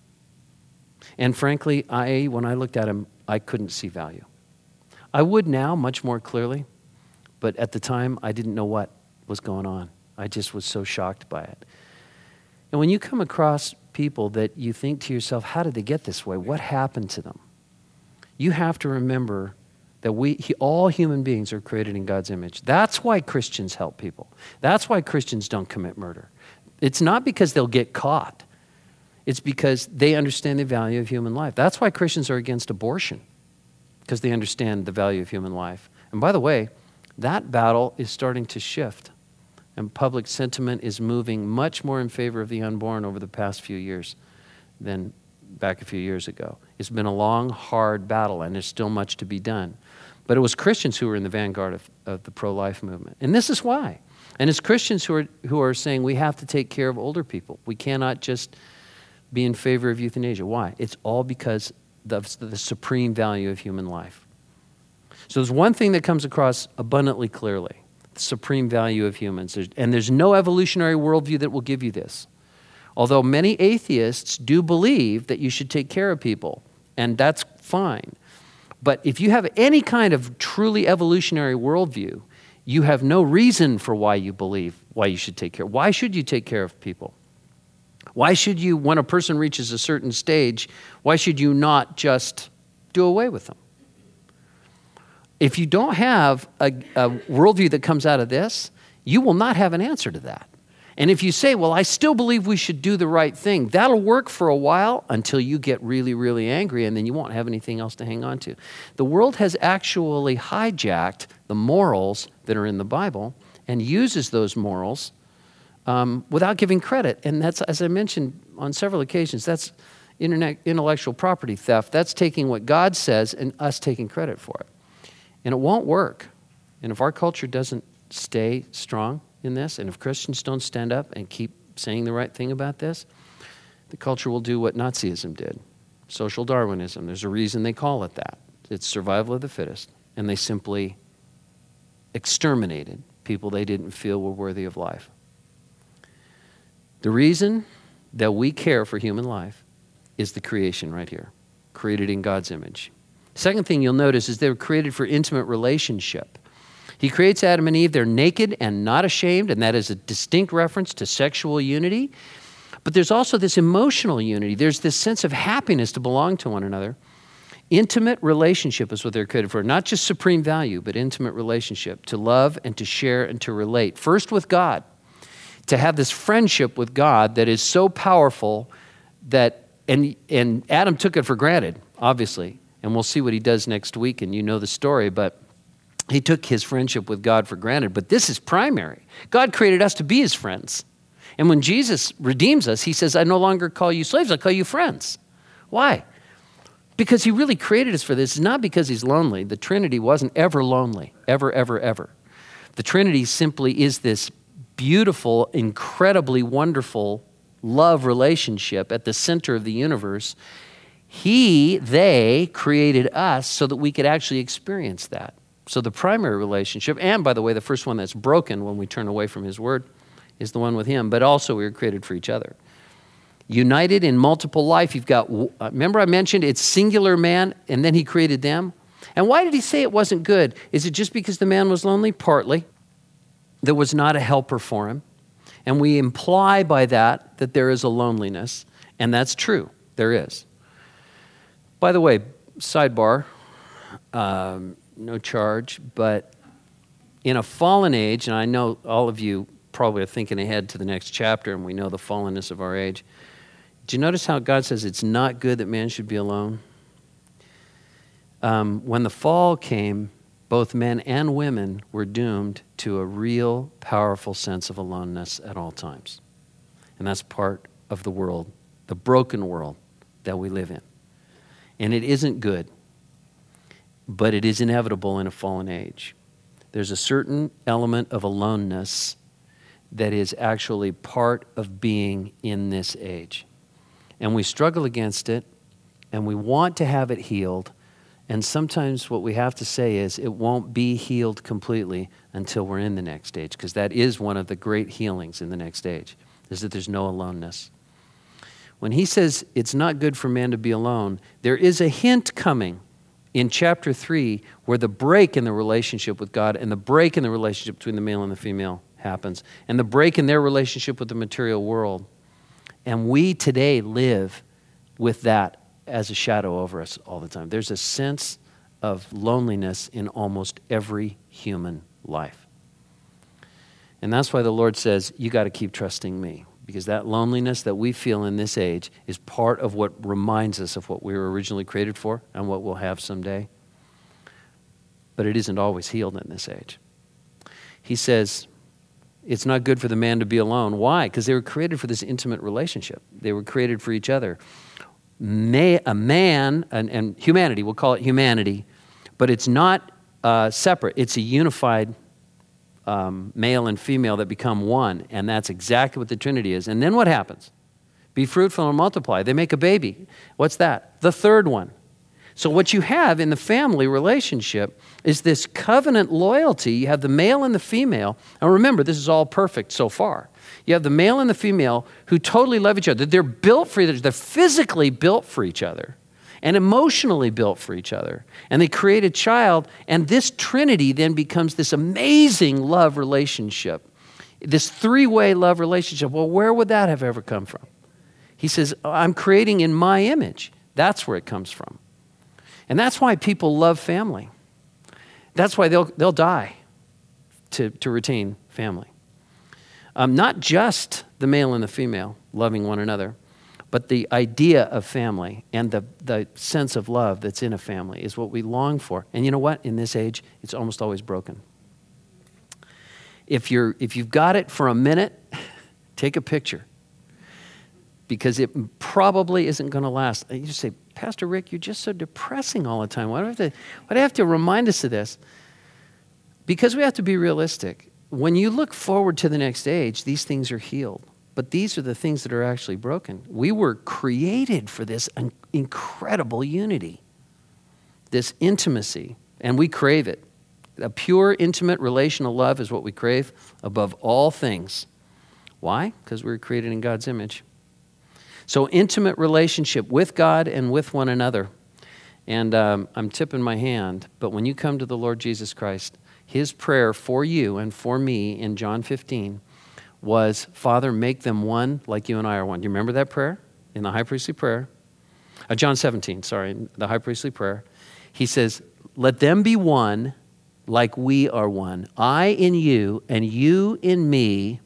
And frankly, I, when I looked at him, I couldn't see value. I would now much more clearly, but at the time, I didn't know what was going on. I just was so shocked by it. And when you come across people that you think to yourself, how did they get this way? What happened to them? You have to remember that we, he, all human beings are created in God's image. That's why Christians help people. That's why Christians don't commit murder. It's not because they'll get caught. It's because they understand the value of human life. That's why Christians are against abortion, because they understand the value of human life. And by the way, that battle is starting to shift, and public sentiment is moving much more in favor of the unborn over the past few years than back a few years ago. It's been a long, hard battle, and there's still much to be done. But it was Christians who were in the vanguard of, of the pro-life movement. And this is why. And it's Christians who are who are saying we have to take care of older people. We cannot just be in favor of euthanasia. Why? It's all because of the supreme value of human life. So there's one thing that comes across abundantly clearly, the supreme value of humans. There's, and there's no evolutionary worldview that will give you this. Although many atheists do believe that you should take care of people, and that's fine. But if you have any kind of truly evolutionary worldview, you have no reason for why you believe why you should take care. Why should you take care of people? Why should you, when a person reaches a certain stage, why should you not just do away with them? If you don't have a, a worldview that comes out of this, you will not have an answer to that. And if you say, well, I still believe we should do the right thing, that'll work for a while until you get really, really angry, and then you won't have anything else to hang on to. The world has actually hijacked the morals that are in the Bible and uses those morals um, without giving credit. And that's, as I mentioned on several occasions, that's internet, intellectual property theft. That's taking what God says and us taking credit for it. And it won't work. And if our culture doesn't stay strong in this, and if Christians don't stand up and keep saying the right thing about this, the culture will do what Nazism did, social Darwinism. There's a reason they call it that. It's survival of the fittest. And they simply exterminated people they didn't feel were worthy of life. The reason that we care for human life is the creation right here, created in God's image. Second thing you'll notice is they were created for intimate relationship. He creates Adam and Eve. They're naked and not ashamed, and that is a distinct reference to sexual unity. But there's also this emotional unity. There's this sense of happiness to belong to one another. Intimate relationship is what they're created for. Not just supreme value, but intimate relationship, to love and to share and to relate. First with God, to have this friendship with God that is so powerful that, and, and Adam took it for granted, obviously. And we'll see what he does next week, and you know the story, but he took his friendship with God for granted. But this is primary. God created us to be his friends. And when Jesus redeems us, he says, I no longer call you slaves, I call you friends. Why? Because he really created us for this. It's not because he's lonely. The Trinity wasn't ever lonely, ever, ever, ever. The Trinity simply is this beautiful, incredibly wonderful love relationship at the center of the universe. He, they created us so that we could actually experience that. So the primary relationship, and by the way, the first one that's broken when we turn away from his word, is the one with him, but also we were created for each other. United in multiple life, you've got, remember I mentioned it's singular man, and then he created them? And why did he say it wasn't good? Is it just because the man was lonely? Partly. There was not a helper for him. And we imply by that that there is a loneliness, and that's true, there is. By the way, sidebar, um, no charge, but in a fallen age, and I know all of you probably are thinking ahead to the next chapter, and we know the fallenness of our age. Do you notice how God says it's not good that man should be alone? Um, when the fall came, both men and women were doomed to a real, powerful sense of aloneness at all times. And that's part of the world, the broken world that we live in. And it isn't good, but it is inevitable in a fallen age. There's a certain element of aloneness that is actually part of being in this age. And we struggle against it, and we want to have it healed. And sometimes what we have to say is it won't be healed completely until we're in the next stage, because that is one of the great healings in the next stage, is that there's no aloneness. When he says it's not good for man to be alone, there is a hint coming in chapter three where the break in the relationship with God and the break in the relationship between the male and the female happens, and the break in their relationship with the material world. And we today live with that as a shadow over us all the time. There's a sense of loneliness in almost every human life. And that's why the Lord says, you got to keep trusting me, because that loneliness that we feel in this age is part of what reminds us of what we were originally created for and what we'll have someday. But it isn't always healed in this age. He says, it's not good for the man to be alone. Why? Because they were created for this intimate relationship. They were created for each other. May, a man, and, and humanity, we'll call it humanity, but it's not uh, separate. It's a unified um, male and female that become one, and that's exactly what the Trinity is. And then what happens? Be fruitful and multiply. They make a baby. What's that? The third one. So what you have in the family relationship is this covenant loyalty. You have the male and the female. And remember, this is all perfect so far. You have the male and the female who totally love each other. They're built for each other. They're physically built for each other and emotionally built for each other. And they create a child, and this Trinity then becomes this amazing love relationship, this three-way love relationship. Well, where would that have ever come from? He says, I'm creating in my image. That's where it comes from. And that's why people love family. That's why they'll they'll die to, to retain family. Um, not just the male and the female loving one another, but the idea of family and the, the sense of love that's in a family is what we long for. And you know what? In this age, it's almost always broken. If you're if you've got it for a minute, take a picture, because it probably isn't going to last. You just say, Pastor Rick, you're just so depressing all the time. Why do I have to, why do I have to remind us of this? Because we have to be realistic. When you look forward to the next age, these things are healed. But these are the things that are actually broken. We were created for this un- incredible unity, this intimacy, and we crave it. A pure, intimate, relational love is what we crave above all things. Why? Because we were created in God's image. So intimate relationship with God and with one another. And um, I'm tipping my hand, but when you come to the Lord Jesus Christ, his prayer for you and for me in John fifteen was, Father, make them one like you and I are one. Do you remember that prayer in the high priestly prayer? Uh, John seventeen, sorry, the high priestly prayer. He says, let them be one like we are one. I in you and you in me,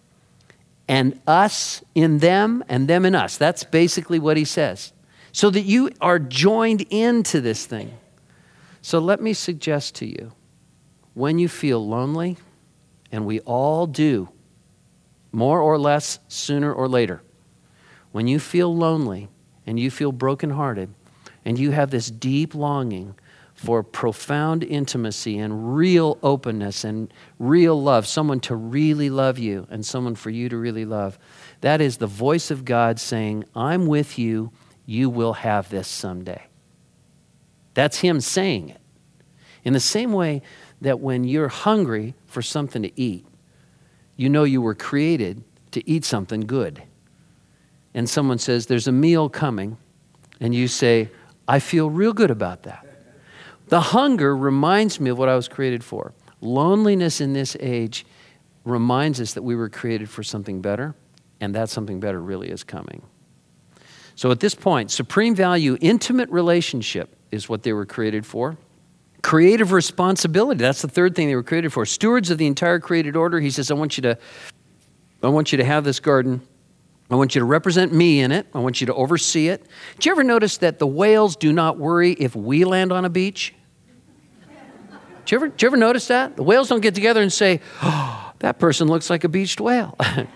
and us in them, and them in us. That's basically what he says. So that you are joined into this thing. So let me suggest to you, when you feel lonely, and we all do, more or less, sooner or later, when you feel lonely, and you feel brokenhearted, and you have this deep longing for profound intimacy and real openness and real love, someone to really love you and someone for you to really love. That is the voice of God saying, I'm with you, you will have this someday. That's him saying it. In the same way that when you're hungry for something to eat, you know you were created to eat something good. And someone says, there's a meal coming, and you say, I feel real good about that. The hunger reminds me of what I was created for. Loneliness in this age reminds us that we were created for something better, and that something better really is coming. So at this point, supreme value, intimate relationship is what they were created for. Creative responsibility, that's the third thing they were created for. Stewards of the entire created order. He says, I want you to, I want you to have this garden. I want you to represent me in it. I want you to oversee it. Did you ever notice that the whales do not worry if we land on a beach? Did you ever, did you ever notice that? The whales don't get together and say, oh, that person looks like a beached whale.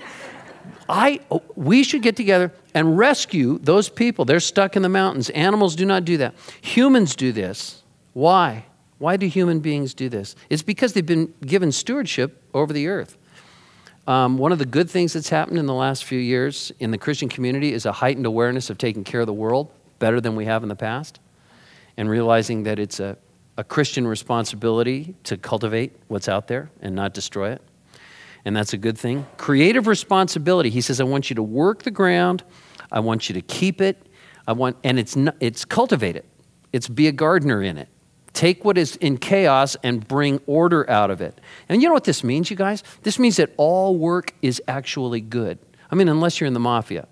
I, we should get together and rescue those people. They're stuck in the mountains. Animals do not do that. Humans do this. Why? Why do human beings do this? It's because they've been given stewardship over the earth. Um, one of the good things that's happened in the last few years in the Christian community is a heightened awareness of taking care of the world better than we have in the past, and realizing that it's a, a Christian responsibility to cultivate what's out there and not destroy it. And that's a good thing. Creative responsibility. He says, I want you to work the ground. I want you to keep it. I want, and it's not, it's cultivate it. It's be a gardener in it. Take what is in chaos and bring order out of it. And you know what this means, you guys? This means that all work is actually good. I mean, unless you're in the mafia.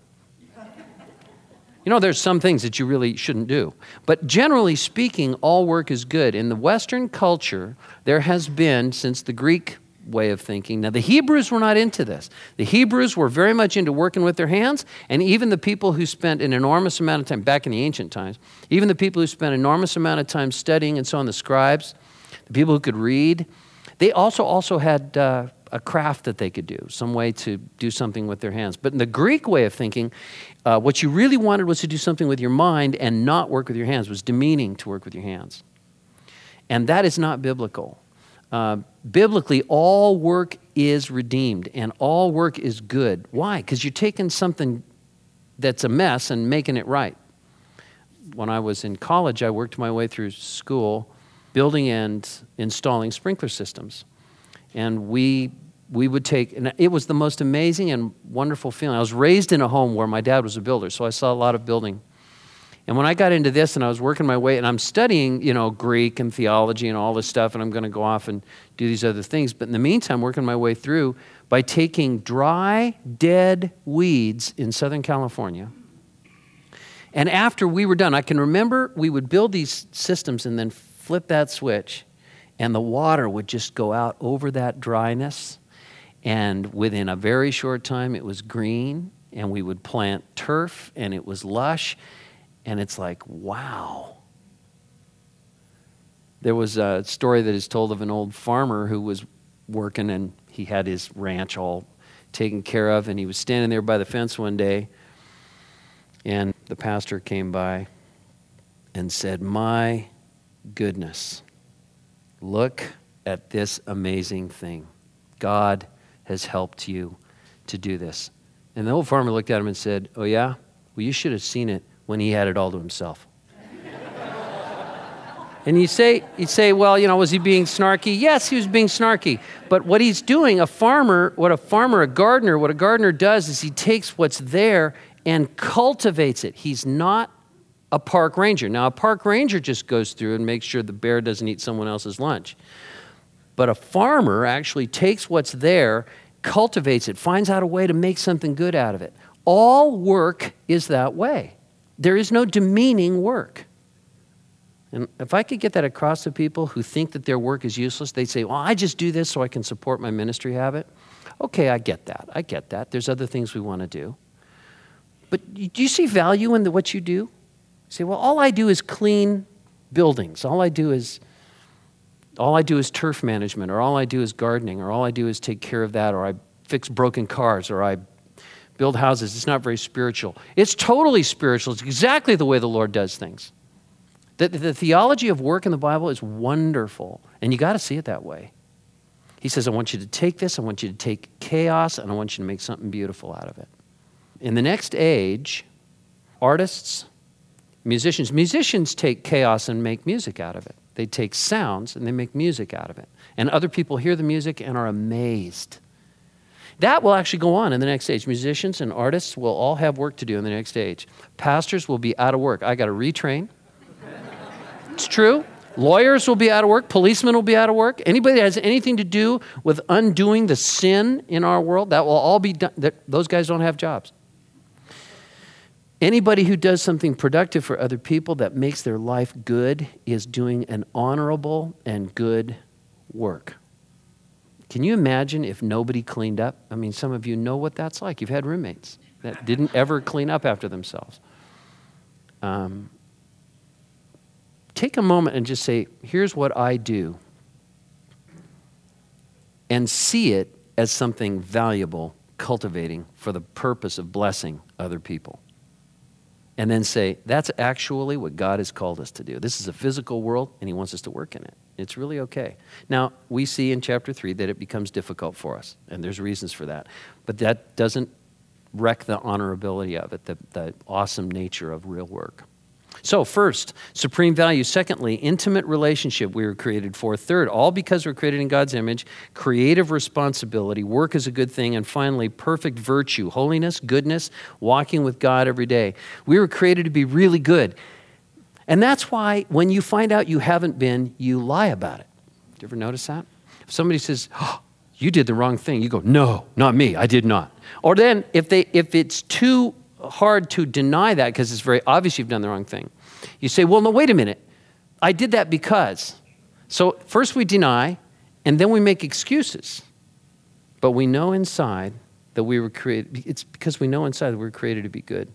You know, there's some things that you really shouldn't do. But generally speaking, all work is good. In the Western culture, there has been, since the Greek way of thinking. Now, the Hebrews were not into this. The Hebrews were very much into working with their hands, and even the people who spent an enormous amount of time, back in the ancient times, even the people who spent an enormous amount of time studying and so on, the scribes, the people who could read, they also also had uh, a craft that they could do, some way to do something with their hands. But in the Greek way of thinking, uh, what you really wanted was to do something with your mind and not work with your hands. It was demeaning to work with your hands. And that is not biblical. Uh, biblically, all work is redeemed and all work is good. Why? Because you're taking something that's a mess and making it right. When I was in college, I worked my way through school building and installing sprinkler systems. And we we would take, and it was the most amazing and wonderful feeling. I was raised in a home where my dad was a builder, so I saw a lot of building. And when I got into this and I was working my way, and I'm studying, you know, Greek and theology and all this stuff, and I'm going to go off and do these other things. But in the meantime, working my way through by taking dry, dead weeds in Southern California. And after we were done, I can remember we would build these systems and then flip that switch, and the water would just go out over that dryness. And within a very short time, it was green, and we would plant turf, and it was lush. And it's like, wow. There was a story that is told of an old farmer who was working, and he had his ranch all taken care of, and he was standing there by the fence one day, and the pastor came by and said, my goodness, look at this amazing thing. God has helped you to do this. And the old farmer looked at him and said, oh yeah? Well, you should have seen it when he had it all to himself. And you say, you say, well, you know, was he being snarky? Yes, he was being snarky. But what he's doing, a farmer, what a farmer, a gardener, what a gardener does is he takes what's there and cultivates it. He's not a park ranger. Now, a park ranger just goes through and makes sure the bear doesn't eat someone else's lunch. But a farmer actually takes what's there, cultivates it, finds out a way to make something good out of it. All work is that way. There is no demeaning work. And if I could get that across to people who think that their work is useless, they'd say, well, I just do this so I can support my ministry habit. Okay, I get that. I get that. There's other things we want to do. But do you see value in the, what you do? You say, well, all I do is clean buildings. All I do is, all I do is turf management, or all I do is gardening, or all I do is take care of that, or I fix broken cars, or I build houses. It's not very spiritual. It's totally spiritual. It's exactly the way the Lord does things. The, the theology of work in the Bible is wonderful, and you got to see it that way. He says, I want you to take this, I want you to take chaos, and I want you to make something beautiful out of it. In the next age, artists, musicians, musicians take chaos and make music out of it. They take sounds and they make music out of it. And other people hear the music and are amazed. That will actually go on in the next age. Musicians and artists will all have work to do in the next age. Pastors will be out of work. I got to retrain. It's true. Lawyers will be out of work. Policemen will be out of work. Anybody that has anything to do with undoing the sin in our world, that will all be done. Those guys don't have jobs. Anybody who does something productive for other people that makes their life good is doing an honorable and good work. Can you imagine if nobody cleaned up? I mean, some of you know what that's like. You've had roommates that didn't ever clean up after themselves. Um, take a moment and just say, here's what I do. and see it as something valuable, cultivating for the purpose of blessing other people. And then say, that's actually what God has called us to do. This is a physical world, and he wants us to work in it. It's really okay. Now, we see in chapter three that it becomes difficult for us, and there's reasons for that. But that doesn't wreck the honorability of it, the, the awesome nature of real work. So first, supreme value. Secondly, intimate relationship we were created for. Third, all because we're created in God's image, creative responsibility, work is a good thing. And finally, perfect virtue, holiness, goodness, walking with God every day. We were created to be really good. And that's why when you find out you haven't been, you lie about it. Do you ever notice that? If somebody says, oh, you did the wrong thing, you go, no, not me, I did not. Or then if they if it's too hard to deny that because it's very obvious you've done the wrong thing, you say, well, no, wait a minute. I did that because. So first we deny, and then we make excuses. But we know inside that we were created, it's because we know inside that we were created to be good.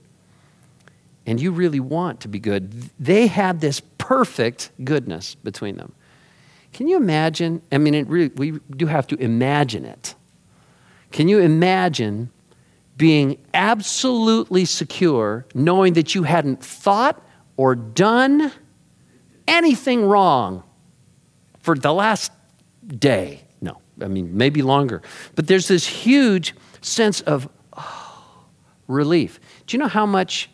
And you really want to be good. They had this perfect goodness between them. Can you imagine? I mean, it really, we do have to imagine it. Can you imagine being absolutely secure, knowing that you hadn't thought or done anything wrong for the last day? No, I mean, maybe longer. But there's this huge sense of oh, relief. Do you know how much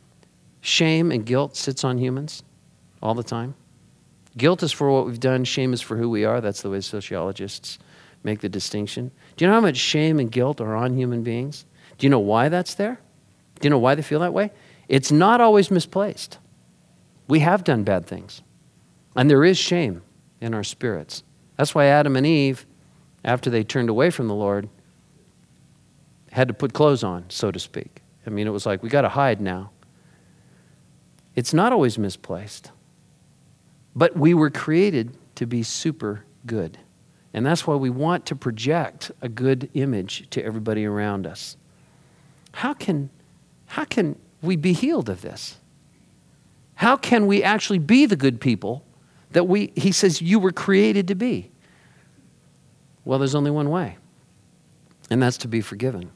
shame and guilt sits on humans all the time? Guilt is for what we've done. Shame is for who we are. That's the way sociologists make the distinction. Do you know how much shame and guilt are on human beings? Do you know why that's there? Do you know why they feel that way? It's not always misplaced. We have done bad things. And there is shame in our spirits. That's why Adam and Eve, after they turned away from the Lord, had to put clothes on, so to speak. I mean, it was like, we got to hide now. It's not always misplaced. But we were created to be super good. And that's why we want to project a good image to everybody around us. How can, how can we be healed of this? How can we actually be the good people that we, he says, you were created to be? Well, there's only one way, and that's to be forgiven.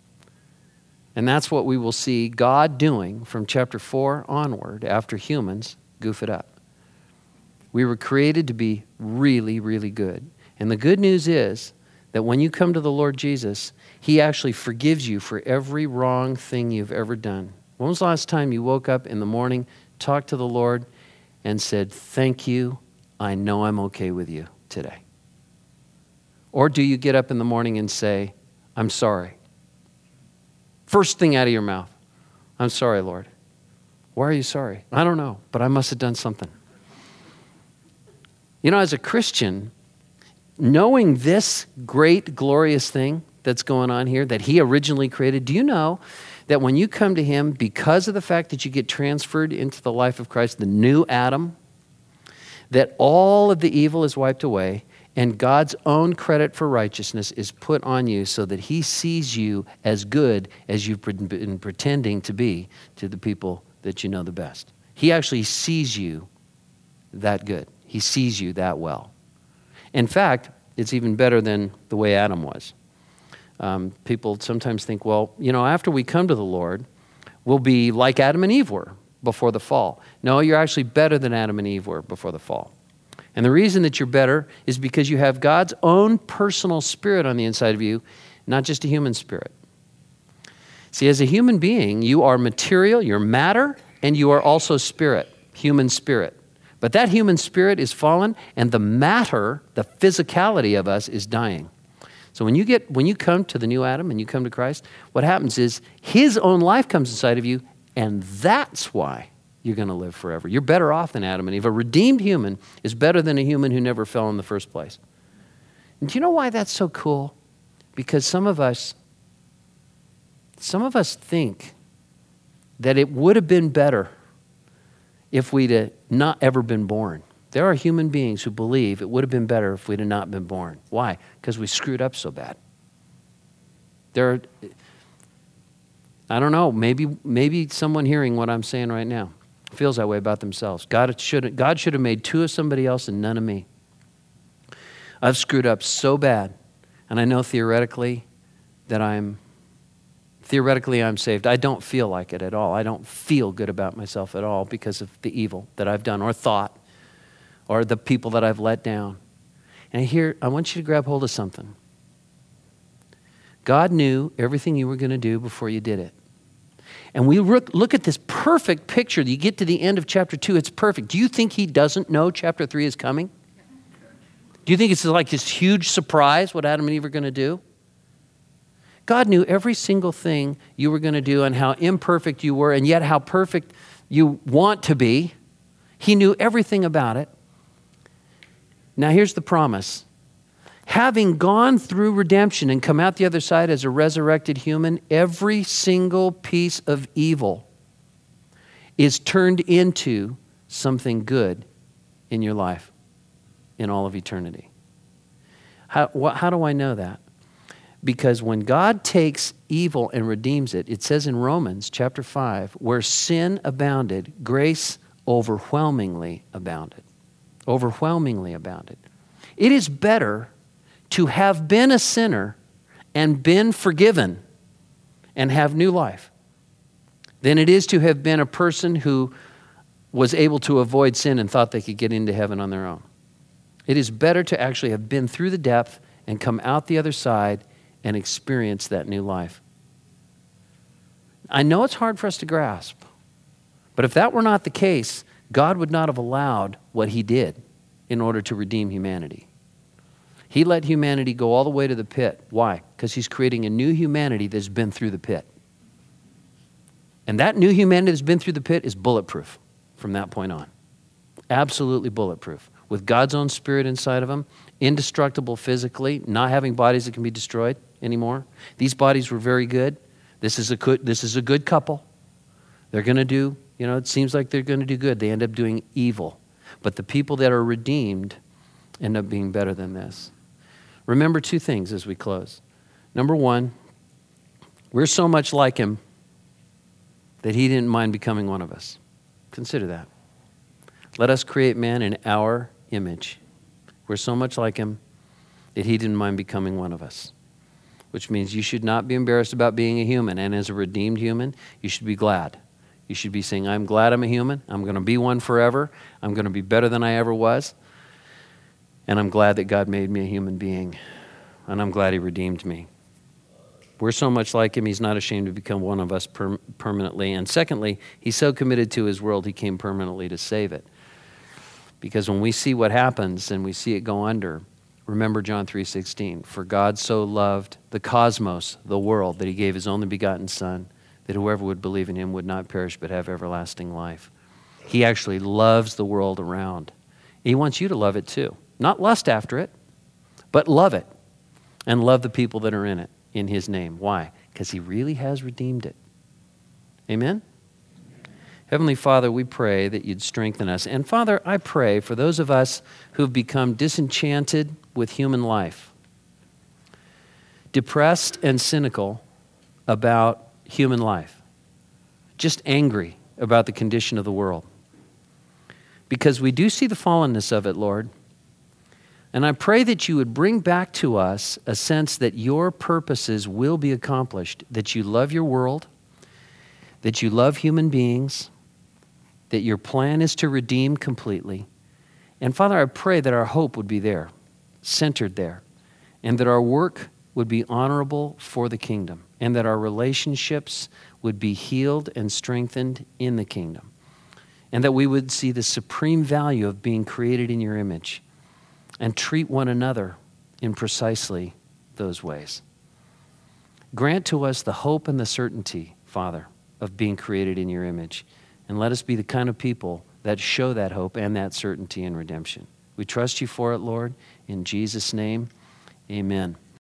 And that's what we will see God doing from chapter four onward after humans goof it up. We were created to be really, really good. And the good news is that when you come to the Lord Jesus, he actually forgives you for every wrong thing you've ever done. When was the last time you woke up in the morning, talked to the Lord, and said, thank you, I know I'm okay with you today? Or do you get up in the morning and say, I'm sorry? First thing out of your mouth, I'm sorry, Lord. Why are you sorry? I don't know, but I must have done something. You know, as a Christian, knowing this great, glorious thing that's going on here that he originally created, do you know that when you come to him, because of the fact that you get transferred into the life of Christ, the new Adam, that all of the evil is wiped away and God's own credit for righteousness is put on you so that he sees you as good as you've been pretending to be to the people that you know the best. He actually sees you that good. He sees you that well. In fact, it's even better than the way Adam was. Um, people sometimes think, well, you know, after we come to the Lord, we'll be like Adam and Eve were before the fall. No, you're actually better than Adam and Eve were before the fall. And the reason that you're better is because you have God's own personal spirit on the inside of you, not just a human spirit. See, as a human being, you are material, you're matter, and you are also spirit, human spirit. But that human spirit is fallen, and the matter, the physicality of us is dying. So when you get, when you come to the new Adam and you come to Christ, what happens is his own life comes inside of you, and that's why you're going to live forever. You're better off than Adam and Eve. A redeemed human is better than a human who never fell in the first place. And do you know why that's so cool? Because some of us, some of us think that it would have been better if we'd have not ever been born. There are human beings who believe it would have been better if we'd have not been born. Why? Because we screwed up so bad. There are, I don't know, maybe maybe someone hearing what I'm saying right now feels that way about themselves. God should, God should have made two of somebody else and none of me. I've screwed up so bad And I know theoretically that I'm, theoretically I'm saved. I don't feel like it at all. I don't feel good about myself at all because of the evil that I've done or thought or the people that I've let down. And here, I want you to grab hold of something. God knew everything you were going to do before you did it. And we look at this perfect picture. You get to the end of chapter two, it's perfect. Do you think he doesn't know chapter three is coming? Do you think it's like this huge surprise what Adam and Eve are going to do? God knew every single thing you were going to do and how imperfect you were and yet how perfect you want to be. He knew everything about it. Now here's the promise. Having gone through redemption and come out the other side as a resurrected human, every single piece of evil is turned into something good in your life, in all of eternity. How, wh- how do I know that? Because when God takes evil and redeems it, it says in Romans chapter five, where sin abounded, grace overwhelmingly abounded. Overwhelmingly abounded. It is better to have been a sinner and been forgiven and have new life than it is to have been a person who was able to avoid sin and thought they could get into heaven on their own. It is better to actually have been through the depth and come out the other side and experience that new life. I know it's hard for us to grasp, but if that were not the case, God would not have allowed what he did in order to redeem humanity. He let humanity go all the way to the pit. Why? Because he's creating a new humanity that's been through the pit. And that new humanity that's been through the pit is bulletproof from that point on. Absolutely bulletproof. With God's own spirit inside of them, indestructible physically, not having bodies that can be destroyed anymore. These bodies were very good. This is a good, this is a good couple. They're going to do, you know, it seems like they're going to do good. They end up doing evil. But the people that are redeemed end up being better than this. Remember two things as we close. Number one, we're so much like him that he didn't mind becoming one of us. Consider that. Let us create man in our image. We're so much like him that he didn't mind becoming one of us, which means you should not be embarrassed about being a human. And as a redeemed human, you should be glad. You should be saying, I'm glad I'm a human. I'm going to be one forever. I'm going to be better than I ever was. And I'm glad that God made me a human being. And I'm glad he redeemed me. We're so much like him, he's not ashamed to become one of us per- permanently. And secondly, he's so committed to his world, he came permanently to save it. Because when we see what happens and we see it go under, remember John three sixteen. For God so loved the cosmos, the world, that he gave his only begotten Son, that whoever would believe in him would not perish but have everlasting life. He actually loves the world around. He wants you to love it too. Not lust after it, but love it. And love the people that are in it in his name. Why? Because he really has redeemed it. Amen? Heavenly Father, we pray that you'd strengthen us. And Father, I pray for those of us who've become disenchanted with human life, depressed and cynical about human life, just angry about the condition of the world. Because we do see the fallenness of it, Lord. And I pray that you would bring back to us a sense that your purposes will be accomplished, that you love your world, that you love human beings, that your plan is to redeem completely. And Father, I pray that our hope would be there, centered there, and that our work would be honorable for the kingdom, and that our relationships would be healed and strengthened in the kingdom, and that we would see the supreme value of being created in your image and treat one another in precisely those ways. Grant to us the hope and the certainty, Father, of being created in your image, and let us be the kind of people that show that hope and that certainty in redemption. We trust you for it, Lord. In Jesus' name, amen.